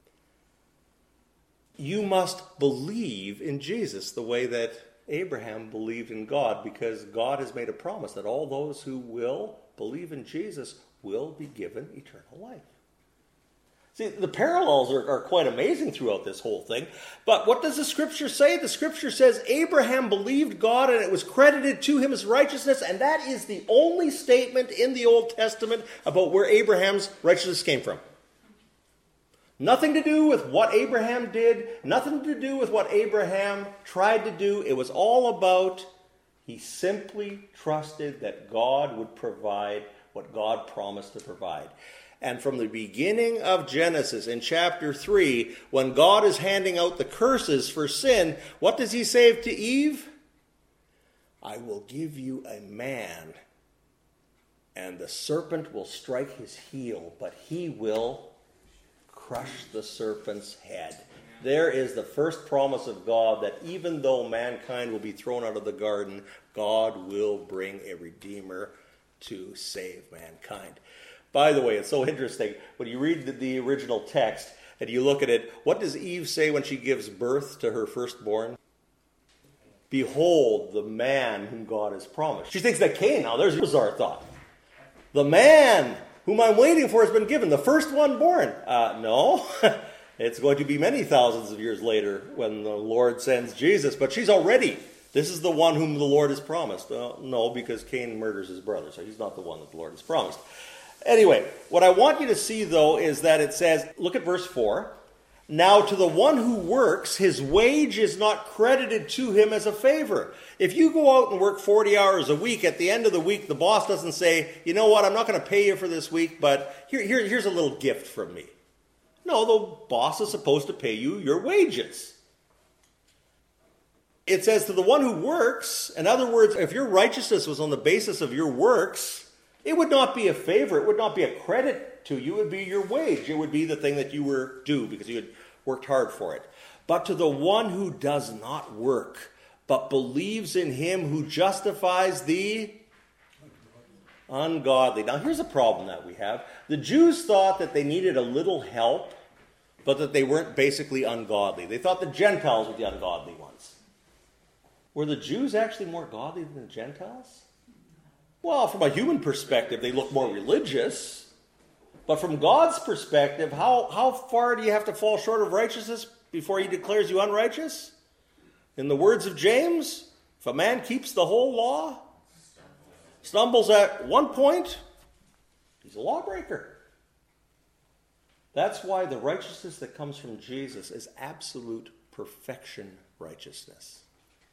You must believe in Jesus the way that Abraham believed in God, because God has made a promise that all those who will believe in Jesus will be given eternal life. See, the parallels are quite amazing throughout this whole thing. But what does the Scripture say? The Scripture says Abraham believed God and it was credited to him as righteousness. And that is the only statement in the Old Testament about where Abraham's righteousness came from. Nothing to do with what Abraham did. Nothing to do with what Abraham tried to do. It was all about he simply trusted that God would provide what God promised to provide. And from the beginning of Genesis, in chapter 3, when God is handing out the curses for sin, what does he say to Eve? I will give you a man, and the serpent will strike his heel, but he will crush the serpent's head. There is the first promise of God that even though mankind will be thrown out of the garden, God will bring a redeemer to save mankind. By the way, it's so interesting. When you read the original text and you look at it, what does Eve say when she gives birth to her firstborn? Behold, the man whom God has promised. She thinks that Cain, now there's a bizarre thought. The man whom I'm waiting for has been given, the first one born. No, it's going to be many thousands of years later when the Lord sends Jesus. But she's already, this is the one whom the Lord has promised. No, because Cain murders his brother, so he's not the one that the Lord has promised. Anyway, what I want you to see, though, is that it says, look at verse 4. Now to the one who works, his wage is not credited to him as a favor. If you go out and work 40 hours a week, at the end of the week, the boss doesn't say, you know what, I'm not going to pay you for this week, but here's a little gift from me. No, the boss is supposed to pay you your wages. It says to the one who works, in other words, if your righteousness was on the basis of your works, it would not be a favor. It would not be a credit to you. It would be your wage. It would be the thing that you were due because you had worked hard for it. But to the one who does not work, but believes in him who justifies the ungodly. Now here's a problem that we have. The Jews thought that they needed a little help, but that they weren't basically ungodly. They thought the Gentiles were the ungodly ones. Were the Jews actually more godly than the Gentiles? Well, from a human perspective, they look more religious. But from God's perspective, how far do you have to fall short of righteousness before he declares you unrighteous? In the words of James, if a man keeps the whole law, stumbles at one point, he's a lawbreaker. That's why the righteousness that comes from Jesus is absolute perfection righteousness.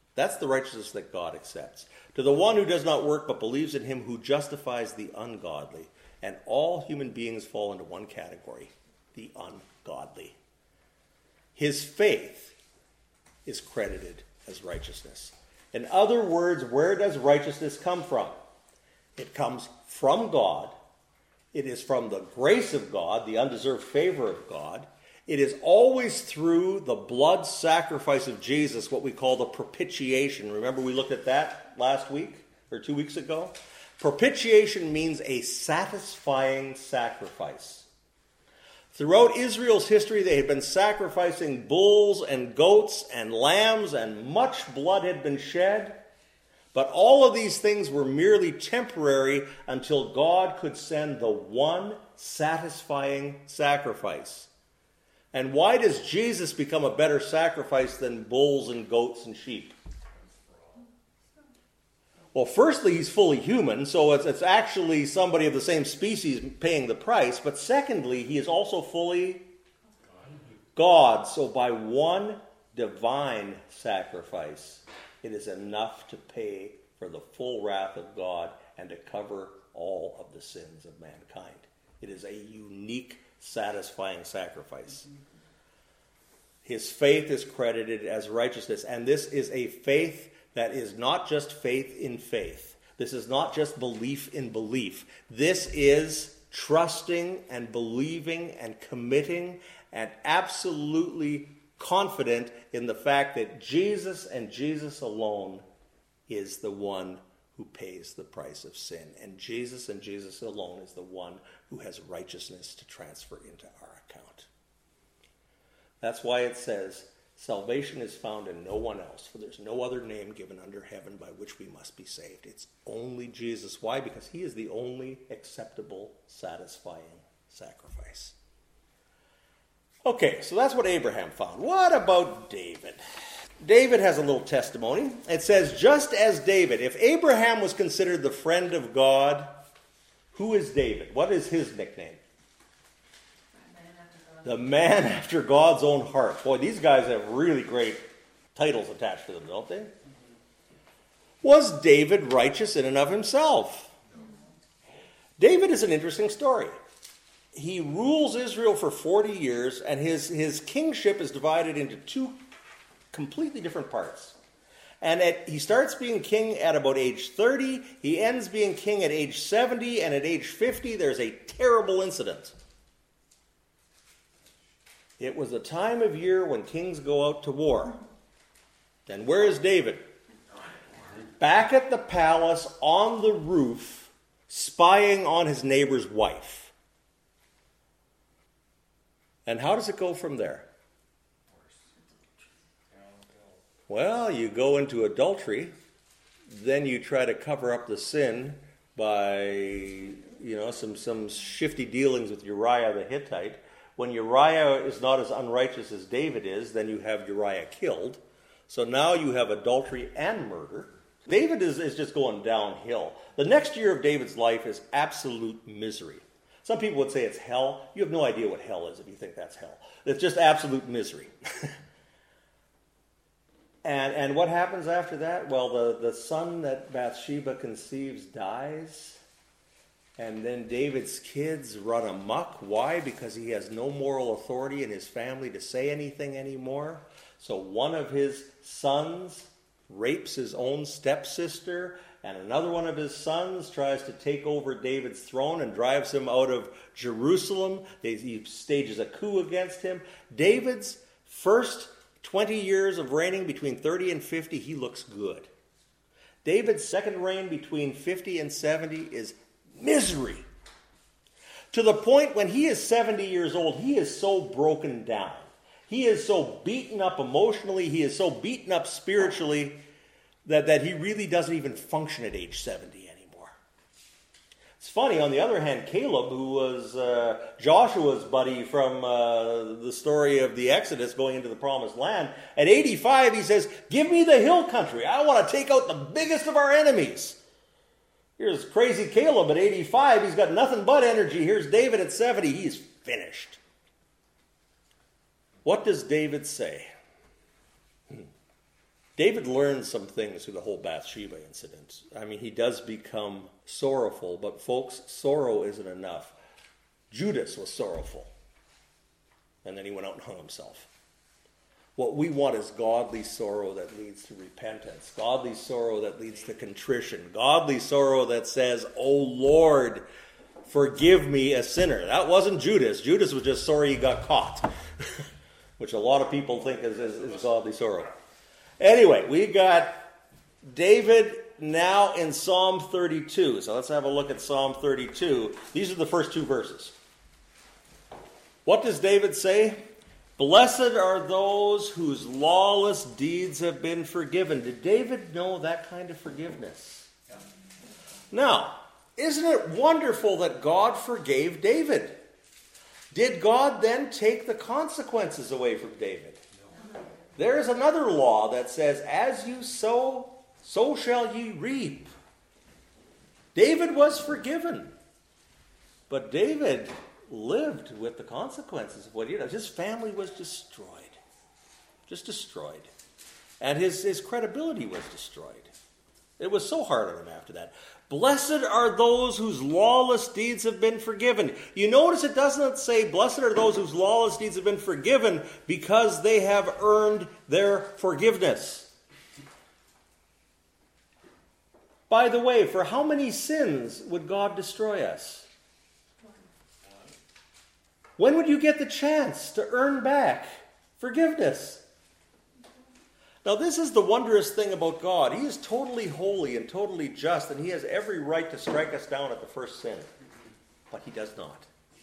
That's the righteousness that God accepts. To the one who does not work but believes in him who justifies the ungodly. And all human beings fall into one category, the ungodly. His faith is credited as righteousness. In other words, where does righteousness come from? It comes from God. It is from the grace of God, the undeserved favor of God. It is always through the blood sacrifice of Jesus, what we call the propitiation. Remember we looked at that last week or 2 weeks ago? Propitiation means a satisfying sacrifice. Throughout Israel's history, they had been sacrificing bulls and goats and lambs, and much blood had been shed. But all of these things were merely temporary until God could send the one satisfying sacrifice. And why does Jesus become a better sacrifice than bulls and goats and sheep? Well, firstly, he's fully human, so it's actually somebody of the same species paying the price. But secondly, he is also fully God. So by one divine sacrifice, it is enough to pay for the full wrath of God and to cover all of the sins of mankind. It is a unique, satisfying sacrifice. His faith is credited as righteousness, and this is a faith that is not just faith in faith. This is not just belief in belief. This is trusting and believing and committing and absolutely confident in the fact that Jesus and Jesus alone is the one who pays the price of sin. And Jesus alone is the one who has righteousness to transfer into our account. That's why it says, salvation is found in no one else, for there's no other name given under heaven by which we must be saved. It's only Jesus. Why? Because he is the only acceptable, satisfying sacrifice. Okay, so that's what Abraham found. What about David? David has a little testimony. It says, just as David, if Abraham was considered the friend of God, who is David? What is his nickname? The man after God's own heart. Boy, these guys have really great titles attached to them, don't they? Was David righteous in and of himself? David is an interesting story. He rules Israel for 40 years, and his kingship is divided into two completely different parts. And he starts being king at about age 30. He ends being king at age 70, and at age 50, there's a terrible incident. It was a time of year when kings go out to war. And where is David? Back at the palace on the roof, spying on his neighbor's wife. And how does it go from there? Well, you go into adultery, then you try to cover up the sin by, some shifty dealings with Uriah the Hittite. When Uriah is not as unrighteous as David is, then you have Uriah killed. So now you have adultery and murder. David is just going downhill. The next year of David's life is absolute misery. Some people would say it's hell. You have no idea what hell is if you think that's hell. It's just absolute misery. And what happens after that? Well, the son that Bathsheba conceives dies. And then David's kids run amok. Why? Because he has no moral authority in his family to say anything anymore. So one of his sons rapes his own stepsister, and another one of his sons tries to take over David's throne and drives him out of Jerusalem. He stages a coup against him. David's first 20 years of reigning, between 30 and 50, he looks good. David's second reign between 50 and 70 is misery. To the point when he is 70 years old, he is so broken down. He is so beaten up emotionally, he is so beaten up spiritually that he really doesn't even function at age 70 anymore. It's funny, on the other hand, Caleb, who was Joshua's buddy from the story of the Exodus going into the Promised Land, at 85 he says, "Give me the hill country. I want to take out the biggest of our enemies." Here's crazy Caleb at 85. He's got nothing but energy. Here's David at 70. He's finished. What does David say? David learns some things through the whole Bathsheba incident. I mean, he does become sorrowful, but folks, sorrow isn't enough. Judas was sorrowful, and then he went out and hung himself. What we want is godly sorrow that leads to repentance, godly sorrow that leads to contrition, godly sorrow that says, "Oh Lord, forgive me, a sinner." That wasn't Judas. Judas was just sorry he got caught, which a lot of people think is godly sorrow. Anyway, we got David now in Psalm 32. So let's have a look at Psalm 32. These are the first two verses. What does David say? Blessed are those whose lawless deeds have been forgiven. Did David know that kind of forgiveness? Yeah. Now, isn't it wonderful that God forgave David? Did God then take the consequences away from David? No. There is another law that says, as you sow, so shall ye reap. David was forgiven. But David lived with the consequences of what he did. His family was destroyed. Just destroyed. And his credibility was destroyed. It was so hard on him after that. Blessed are those whose lawless deeds have been forgiven. You notice it doesn't say, blessed are those whose lawless deeds have been forgiven because they have earned their forgiveness. By the way, for how many sins would God destroy us? When would you get the chance to earn back forgiveness? Now, this is the wondrous thing about God. He is totally holy and totally just, and he has every right to strike us down at the first sin. But he does not.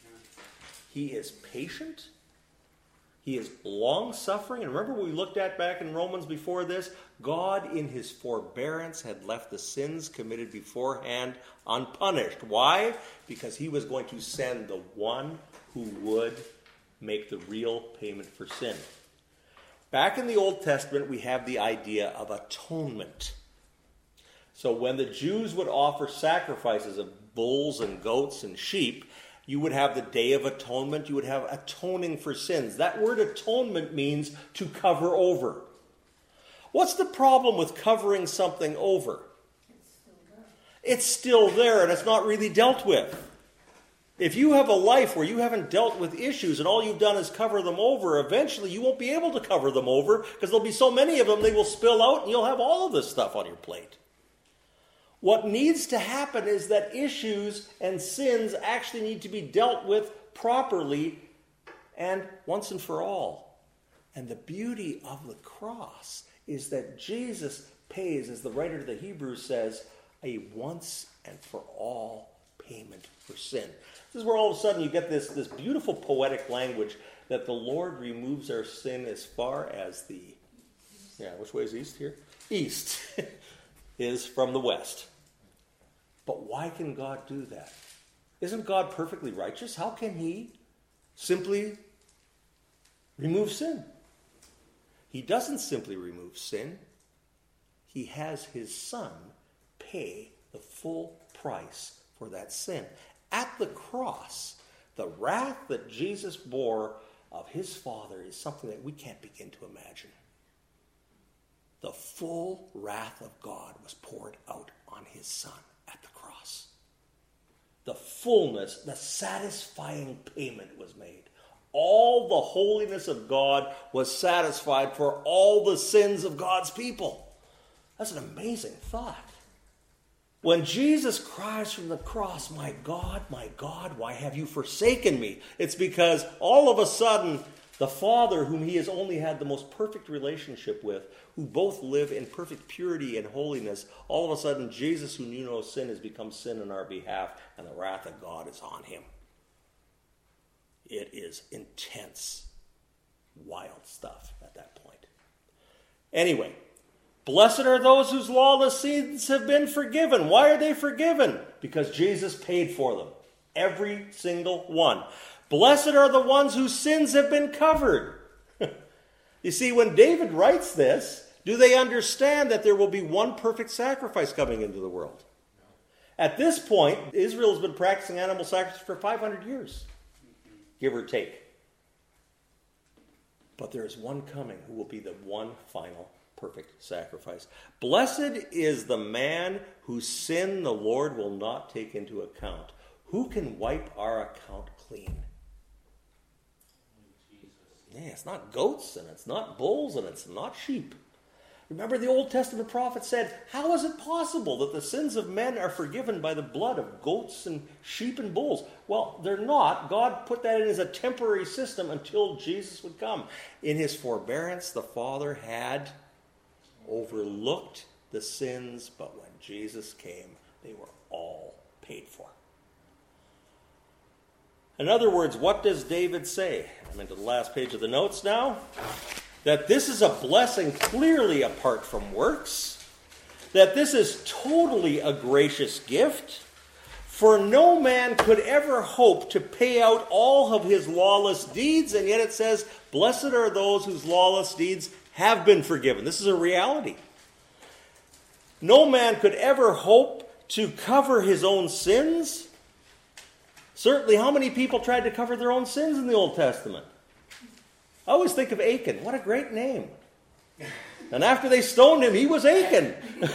He is patient. He is long-suffering. And remember what we looked at back in Romans before this? God, in his forbearance, had left the sins committed beforehand unpunished. Why? Because he was going to send the one who would make the real payment for sin. Back in the Old Testament, we have the idea of atonement. So when the Jews would offer sacrifices of bulls and goats and sheep, you would have the Day of Atonement. You would have atoning for sins. That word atonement means to cover over. What's the problem with covering something over? It's still there, and it's not really dealt with. If you have a life where you haven't dealt with issues and all you've done is cover them over, eventually you won't be able to cover them over because there'll be so many of them they will spill out and you'll have all of this stuff on your plate. What needs to happen is that issues and sins actually need to be dealt with properly and once and for all. And the beauty of the cross is that Jesus pays, as the writer to the Hebrews says, a once and for all payment for sin. This is where all of a sudden you get this beautiful poetic language that the Lord removes our sin as far as the, which way is east here? East is from the west. But why can God do that? Isn't God perfectly righteous? How can he simply remove sin? He doesn't simply remove sin. He has his Son pay the full price for that sin. At the cross, the wrath that Jesus bore of his Father is something that we can't begin to imagine. The full wrath of God was poured out on his Son at the cross. The fullness, the satisfying payment was made. All the holiness of God was satisfied for all the sins of God's people. That's an amazing thought. When Jesus cries from the cross, my God, why have you forsaken me? It's because all of a sudden, the Father, whom he has only had the most perfect relationship with, who both live in perfect purity and holiness, all of a sudden, Jesus, who knew no sin, has become sin on our behalf, and the wrath of God is on him. It is intense, wild stuff at that point. Anyway, blessed are those whose lawless sins have been forgiven. Why are they forgiven? Because Jesus paid for them. Every single one. Blessed are the ones whose sins have been covered. You see, when David writes this, do they understand that there will be one perfect sacrifice coming into the world? At this point, Israel has been practicing animal sacrifice for 500 years, give or take. But there is one coming who will be the one final perfect sacrifice. Blessed is the man whose sin the Lord will not take into account. Who can wipe our account clean? Yeah, it's not goats, and it's not bulls, and it's not sheep. Remember, the Old Testament prophet said, how is it possible that the sins of men are forgiven by the blood of goats and sheep and bulls? Well, they're not. God put that in as a temporary system until Jesus would come. In his forbearance, the Father had overlooked the sins, but when Jesus came, they were all paid for. In other words, what does David say? I'm into the last page of the notes now. That this is a blessing clearly apart from works. That this is totally a gracious gift. For no man could ever hope to pay out all of his lawless deeds. And yet it says, blessed are those whose lawless deeds have been forgiven. This is a reality. No man could ever hope to cover his own sins. Certainly, how many people tried to cover their own sins in the Old Testament? I always think of Achan. What a great name. And after they stoned him, he was Achan.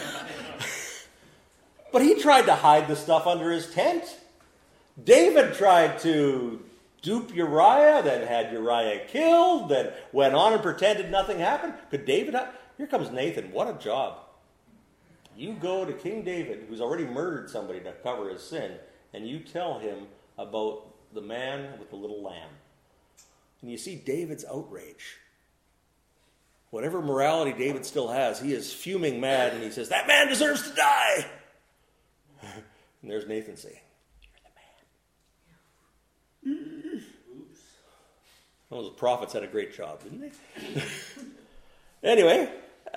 But he tried to hide the stuff under his tent. David tried to dupe Uriah, then had Uriah killed, then went on and pretended nothing happened. Could David have? Here comes Nathan. What a job. You go to King David, who's already murdered somebody to cover his sin, and you tell him about the man with the little lamb. And you see David's outrage. Whatever morality David still has, he is fuming mad, and he says, that man deserves to die. And there's Nathan saying, you're the man. Oops. Well, the prophets had a great job, didn't they? Anyway,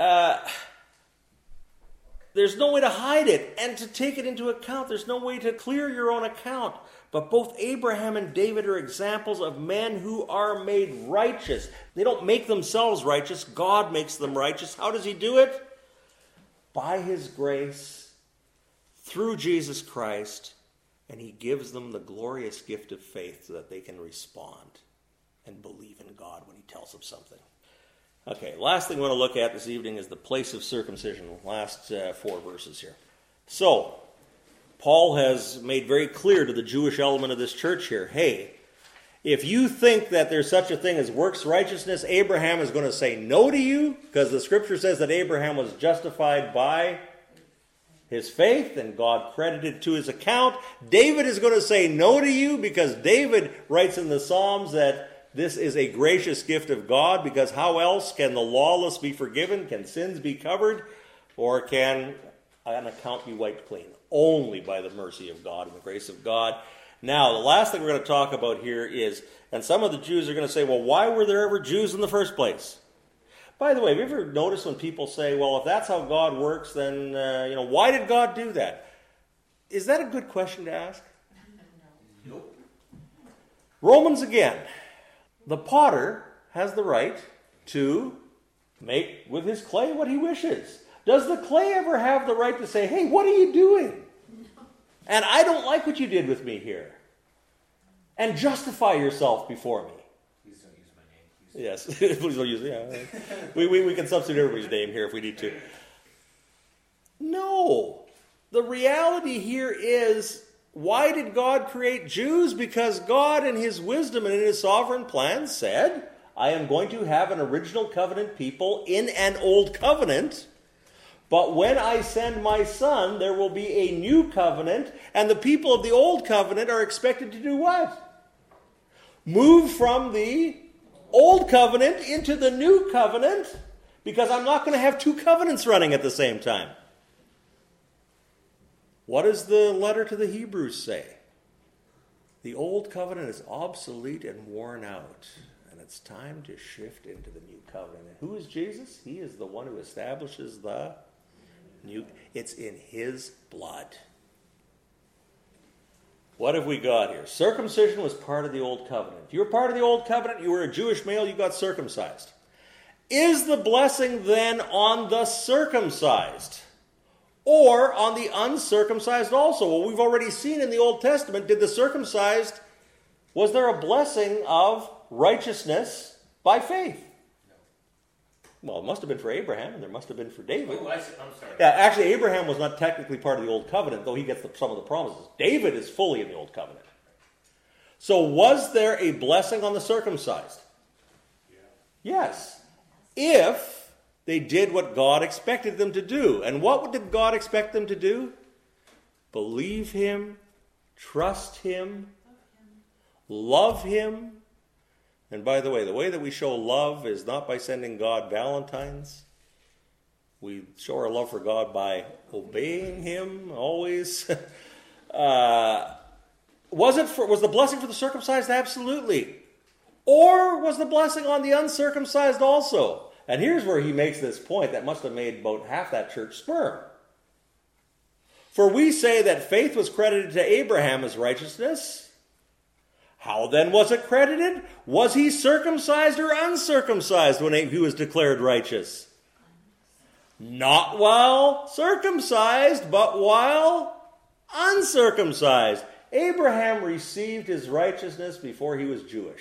there's no way to hide it and to take it into account. There's no way to clear your own account. But both Abraham and David are examples of men who are made righteous. They don't make themselves righteous. God makes them righteous. How does he do it? By his grace, through Jesus Christ, and he gives them the glorious gift of faith so that they can respond and believe in God when he tells them something. Okay, last thing we want to look at this evening is the place of circumcision. Last 4 verses here. So, Paul has made very clear to the Jewish element of this church here, hey, if you think that there's such a thing as works righteousness, Abraham is going to say no to you, because the scripture says that Abraham was justified by his faith, and God credited to his account. David is going to say no to you, because David writes in the Psalms that this is a gracious gift of God, because how else can the lawless be forgiven? Can sins be covered? Or can an account be wiped clean? Only by the mercy of God and the grace of God. Now, the last thing we're going to talk about here is, and some of the Jews are going to say, well, why were there ever Jews in the first place? By the way, have you ever noticed when people say, well, if that's how God works, then, why did God do that? Is that a good question to ask? Nope. Romans again. The potter has the right to make with his clay what he wishes. Does the clay ever have the right to say, hey, what are you doing? And I don't like what you did with me here. And justify yourself before me. Please don't use my name. Yes, please don't use it. Yeah. We can substitute everybody's name here if we need to. No. The reality here is, why did God create Jews? Because God in his wisdom and in his sovereign plan said, I am going to have an original covenant people in an old covenant. But when I send my son, there will be a new covenant, and the people of the old covenant are expected to do what? Move from the old covenant into the new covenant, because I'm not going to have 2 covenants running at the same time. What does the letter to the Hebrews say? The old covenant is obsolete and worn out, and it's time to shift into the new covenant. And who is Jesus? He is the one who establishes the new. It's in his blood. What have we got here? Circumcision was part of the old covenant. If you were part of the old covenant, you were a Jewish male, you got circumcised. Is the blessing then on the circumcised? Or on the uncircumcised also? Well, we've already seen in the Old Testament, did the circumcised, was there a blessing of righteousness by faith? Well, it must have been for Abraham, and there must have been for David. Oh, I'm sorry. Yeah, actually, Abraham was not technically part of the Old Covenant, though he gets some of the promises. David is fully in the Old Covenant. So was there a blessing on the circumcised? Yeah. Yes. If they did what God expected them to do. And what did God expect them to do? Believe him, trust him, love him. And by the way that we show love is not by sending God Valentines. We show our love for God by obeying him always. Was the blessing for the circumcised? Absolutely. Or was the blessing on the uncircumcised also? And here's where he makes this point that must have made about half that church squirm. For we say that faith was credited to Abraham as righteousness. How then was it credited? Was he circumcised or uncircumcised when he was declared righteous? Not while circumcised, but while uncircumcised. Abraham received his righteousness before he was Jewish.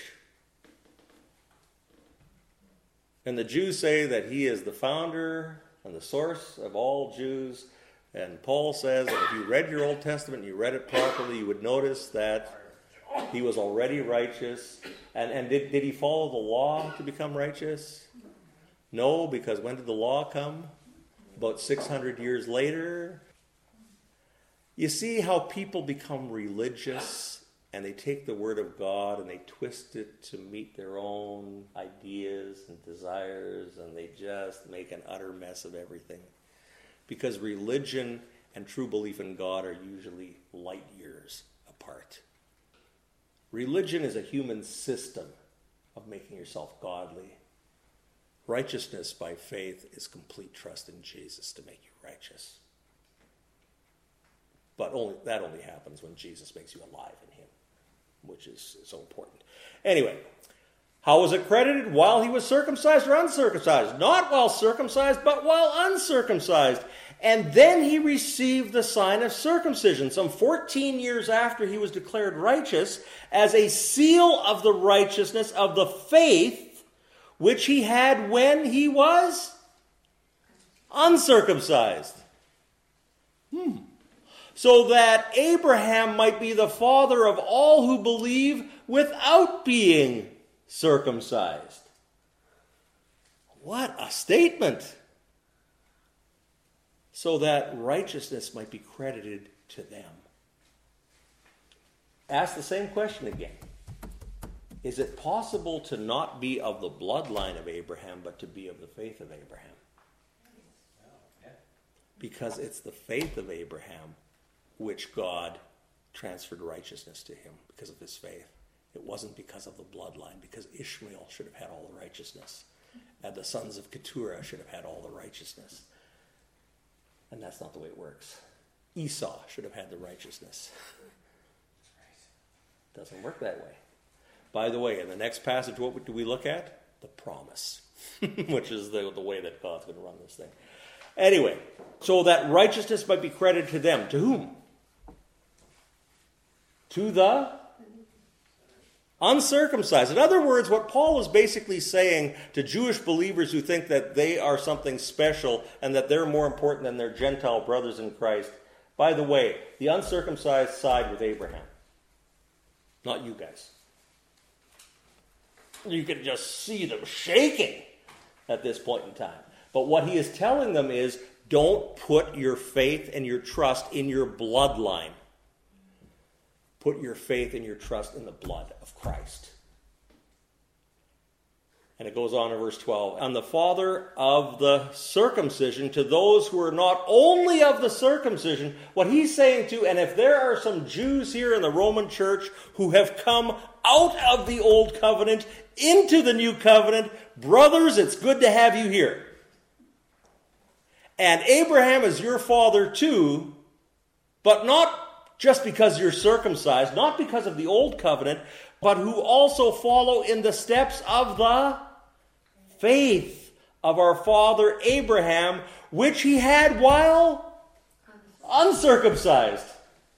And the Jews say that he is the founder and the source of all Jews. And Paul says that if you read your Old Testament and you read it properly, you would notice that he was already righteous. And did he follow the law to become righteous? No, because when did the law come? About 600 years later. You see how people become religious and they take the word of God and they twist it to meet their own ideas and desires, and they just make an utter mess of everything. Because religion and true belief in God are usually light years apart. Religion is a human system of making yourself godly. Righteousness by faith is complete trust in Jesus to make you righteous. But that only happens when Jesus makes you alive in him, which is so important. Anyway, how was it credited? While he was circumcised or uncircumcised? Not while circumcised, but while uncircumcised. And then he received the sign of circumcision, some 14 years after he was declared righteous, as a seal of the righteousness of the faith which he had when he was uncircumcised. So that Abraham might be the father of all who believe without being circumcised. What a statement! So that righteousness might be credited to them. Ask the same question again. Is it possible to not be of the bloodline of Abraham, but to be of the faith of Abraham? Because it's the faith of Abraham which God transferred righteousness to him because of his faith. It wasn't because of the bloodline, because Ishmael should have had all the righteousness, and the sons of Keturah should have had all the righteousness. And that's not the way it works. Esau should have had the righteousness. Doesn't work that way. By the way, in the next passage, what do we look at? The promise, which is the way that God's going to run this thing. Anyway, so that righteousness might be credited to them. To whom? To the uncircumcised. In other words, what Paul is basically saying to Jewish believers who think that they are something special and that they're more important than their Gentile brothers in Christ. By the way, the uncircumcised side with Abraham. Not you guys. You can just see them shaking at this point in time. But what he is telling them is, don't put your faith and your trust in your bloodline. Put your faith and your trust in the blood of Christ. And it goes on in verse 12. And the father of the circumcision to those who are not only of the circumcision. What he's saying to, and if there are some Jews here in the Roman church who have come out of the old covenant into the new covenant, brothers, it's good to have you here. And Abraham is your father too, but not just because you're circumcised, not because of the old covenant, but who also follow in the steps of the faith of our father Abraham, which he had while uncircumcised.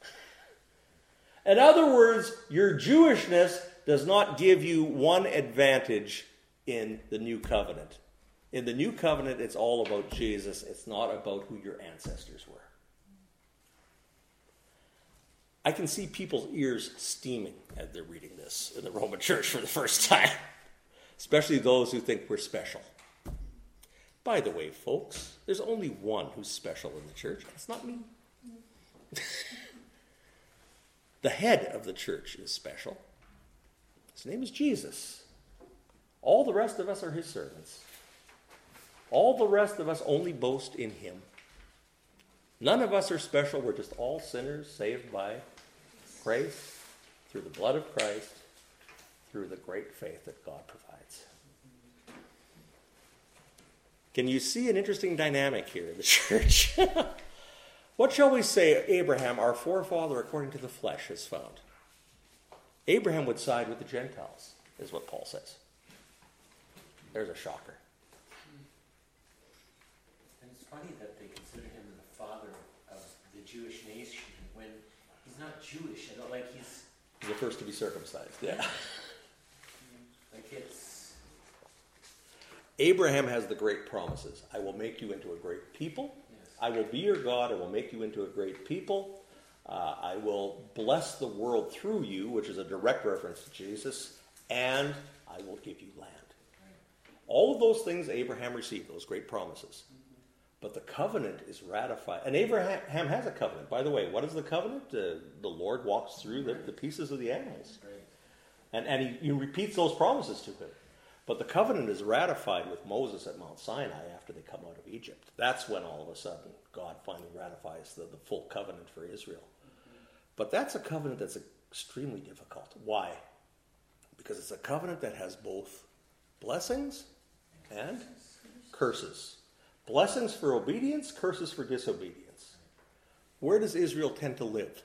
In other words, your Jewishness does not give you one advantage in the new covenant. In the new covenant, it's all about Jesus. It's not about who your ancestors were. I can see people's ears steaming as they're reading this in the Roman Church for the first time, especially those who think we're special. By the way, folks, there's only one who's special in the church. It's not me. The head of the church is special. His name is Jesus. All the rest of us are his servants. All the rest of us only boast in him. None of us are special. We're just all sinners saved by grace, through the blood of Christ, through the great faith that God provides. Can you see an interesting dynamic here in the church? What shall we say Abraham, our forefather according to the flesh, has found? Abraham would side with the Gentiles, is what Paul says. There's a shocker. And it's funny that they consider him the father of the Jewish nation when he's not Jewish. I don't like he's the first to be circumcised. Yeah. Like it's Abraham has the great promises. I will make you into a great people. yes. I will be your God. I will make you into a great people. I will bless the world through you, which is a direct reference to Jesus, and I will give you land. All of those things Abraham received, those great promises. But the covenant is ratified. And Abraham has a covenant. By the way, what is the covenant? The Lord walks through the pieces of the animals. And he repeats those promises to him. But the covenant is ratified with Moses at Mount Sinai after they come out of Egypt. That's when all of a sudden God finally ratifies the full covenant for Israel. But that's a covenant that's extremely difficult. Why? Because it's a covenant that has both blessings and curses. Blessings for obedience, curses for disobedience. Where does Israel tend to live?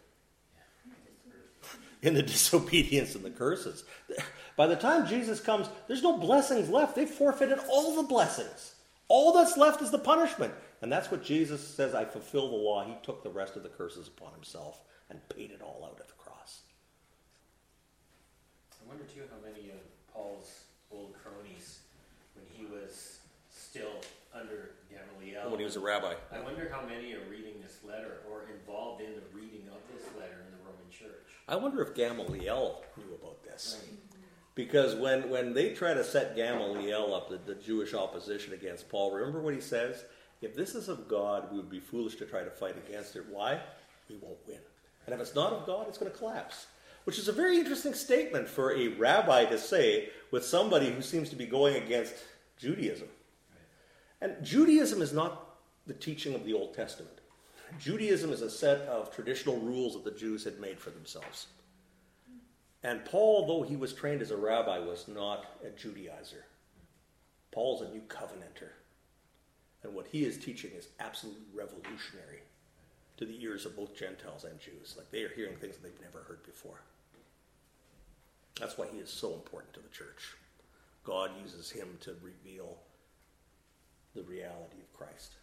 In the disobedience and the curses. By the time Jesus comes, there's no blessings left. They've forfeited all the blessings. All that's left is the punishment. And that's what Jesus says, I fulfill the law. He took the rest of the curses upon himself and paid it all out at the cross. I wonder too how many of Paul's old cronies, when he was still under Gamaliel, When he was a rabbi. I wonder how many are reading this letter or involved in the reading of this letter in the Roman Church. I wonder if Gamaliel knew about this. Right. Because when they try to set Gamaliel up, the Jewish opposition against Paul, remember what he says? If this is of God, we would be foolish to try to fight against it. Why? We won't win. And if it's not of God, it's going to collapse. Which is a very interesting statement for a rabbi to say with somebody who seems to be going against Judaism. And Judaism is not the teaching of the Old Testament. Judaism is a set of traditional rules that the Jews had made for themselves. And Paul, though he was trained as a rabbi, was not a Judaizer. Paul's a new covenanter. And what he is teaching is absolutely revolutionary to the ears of both Gentiles and Jews. Like, they are hearing things that they've never heard before. That's why he is so important to the church. God uses him to reveal the reality of Christ.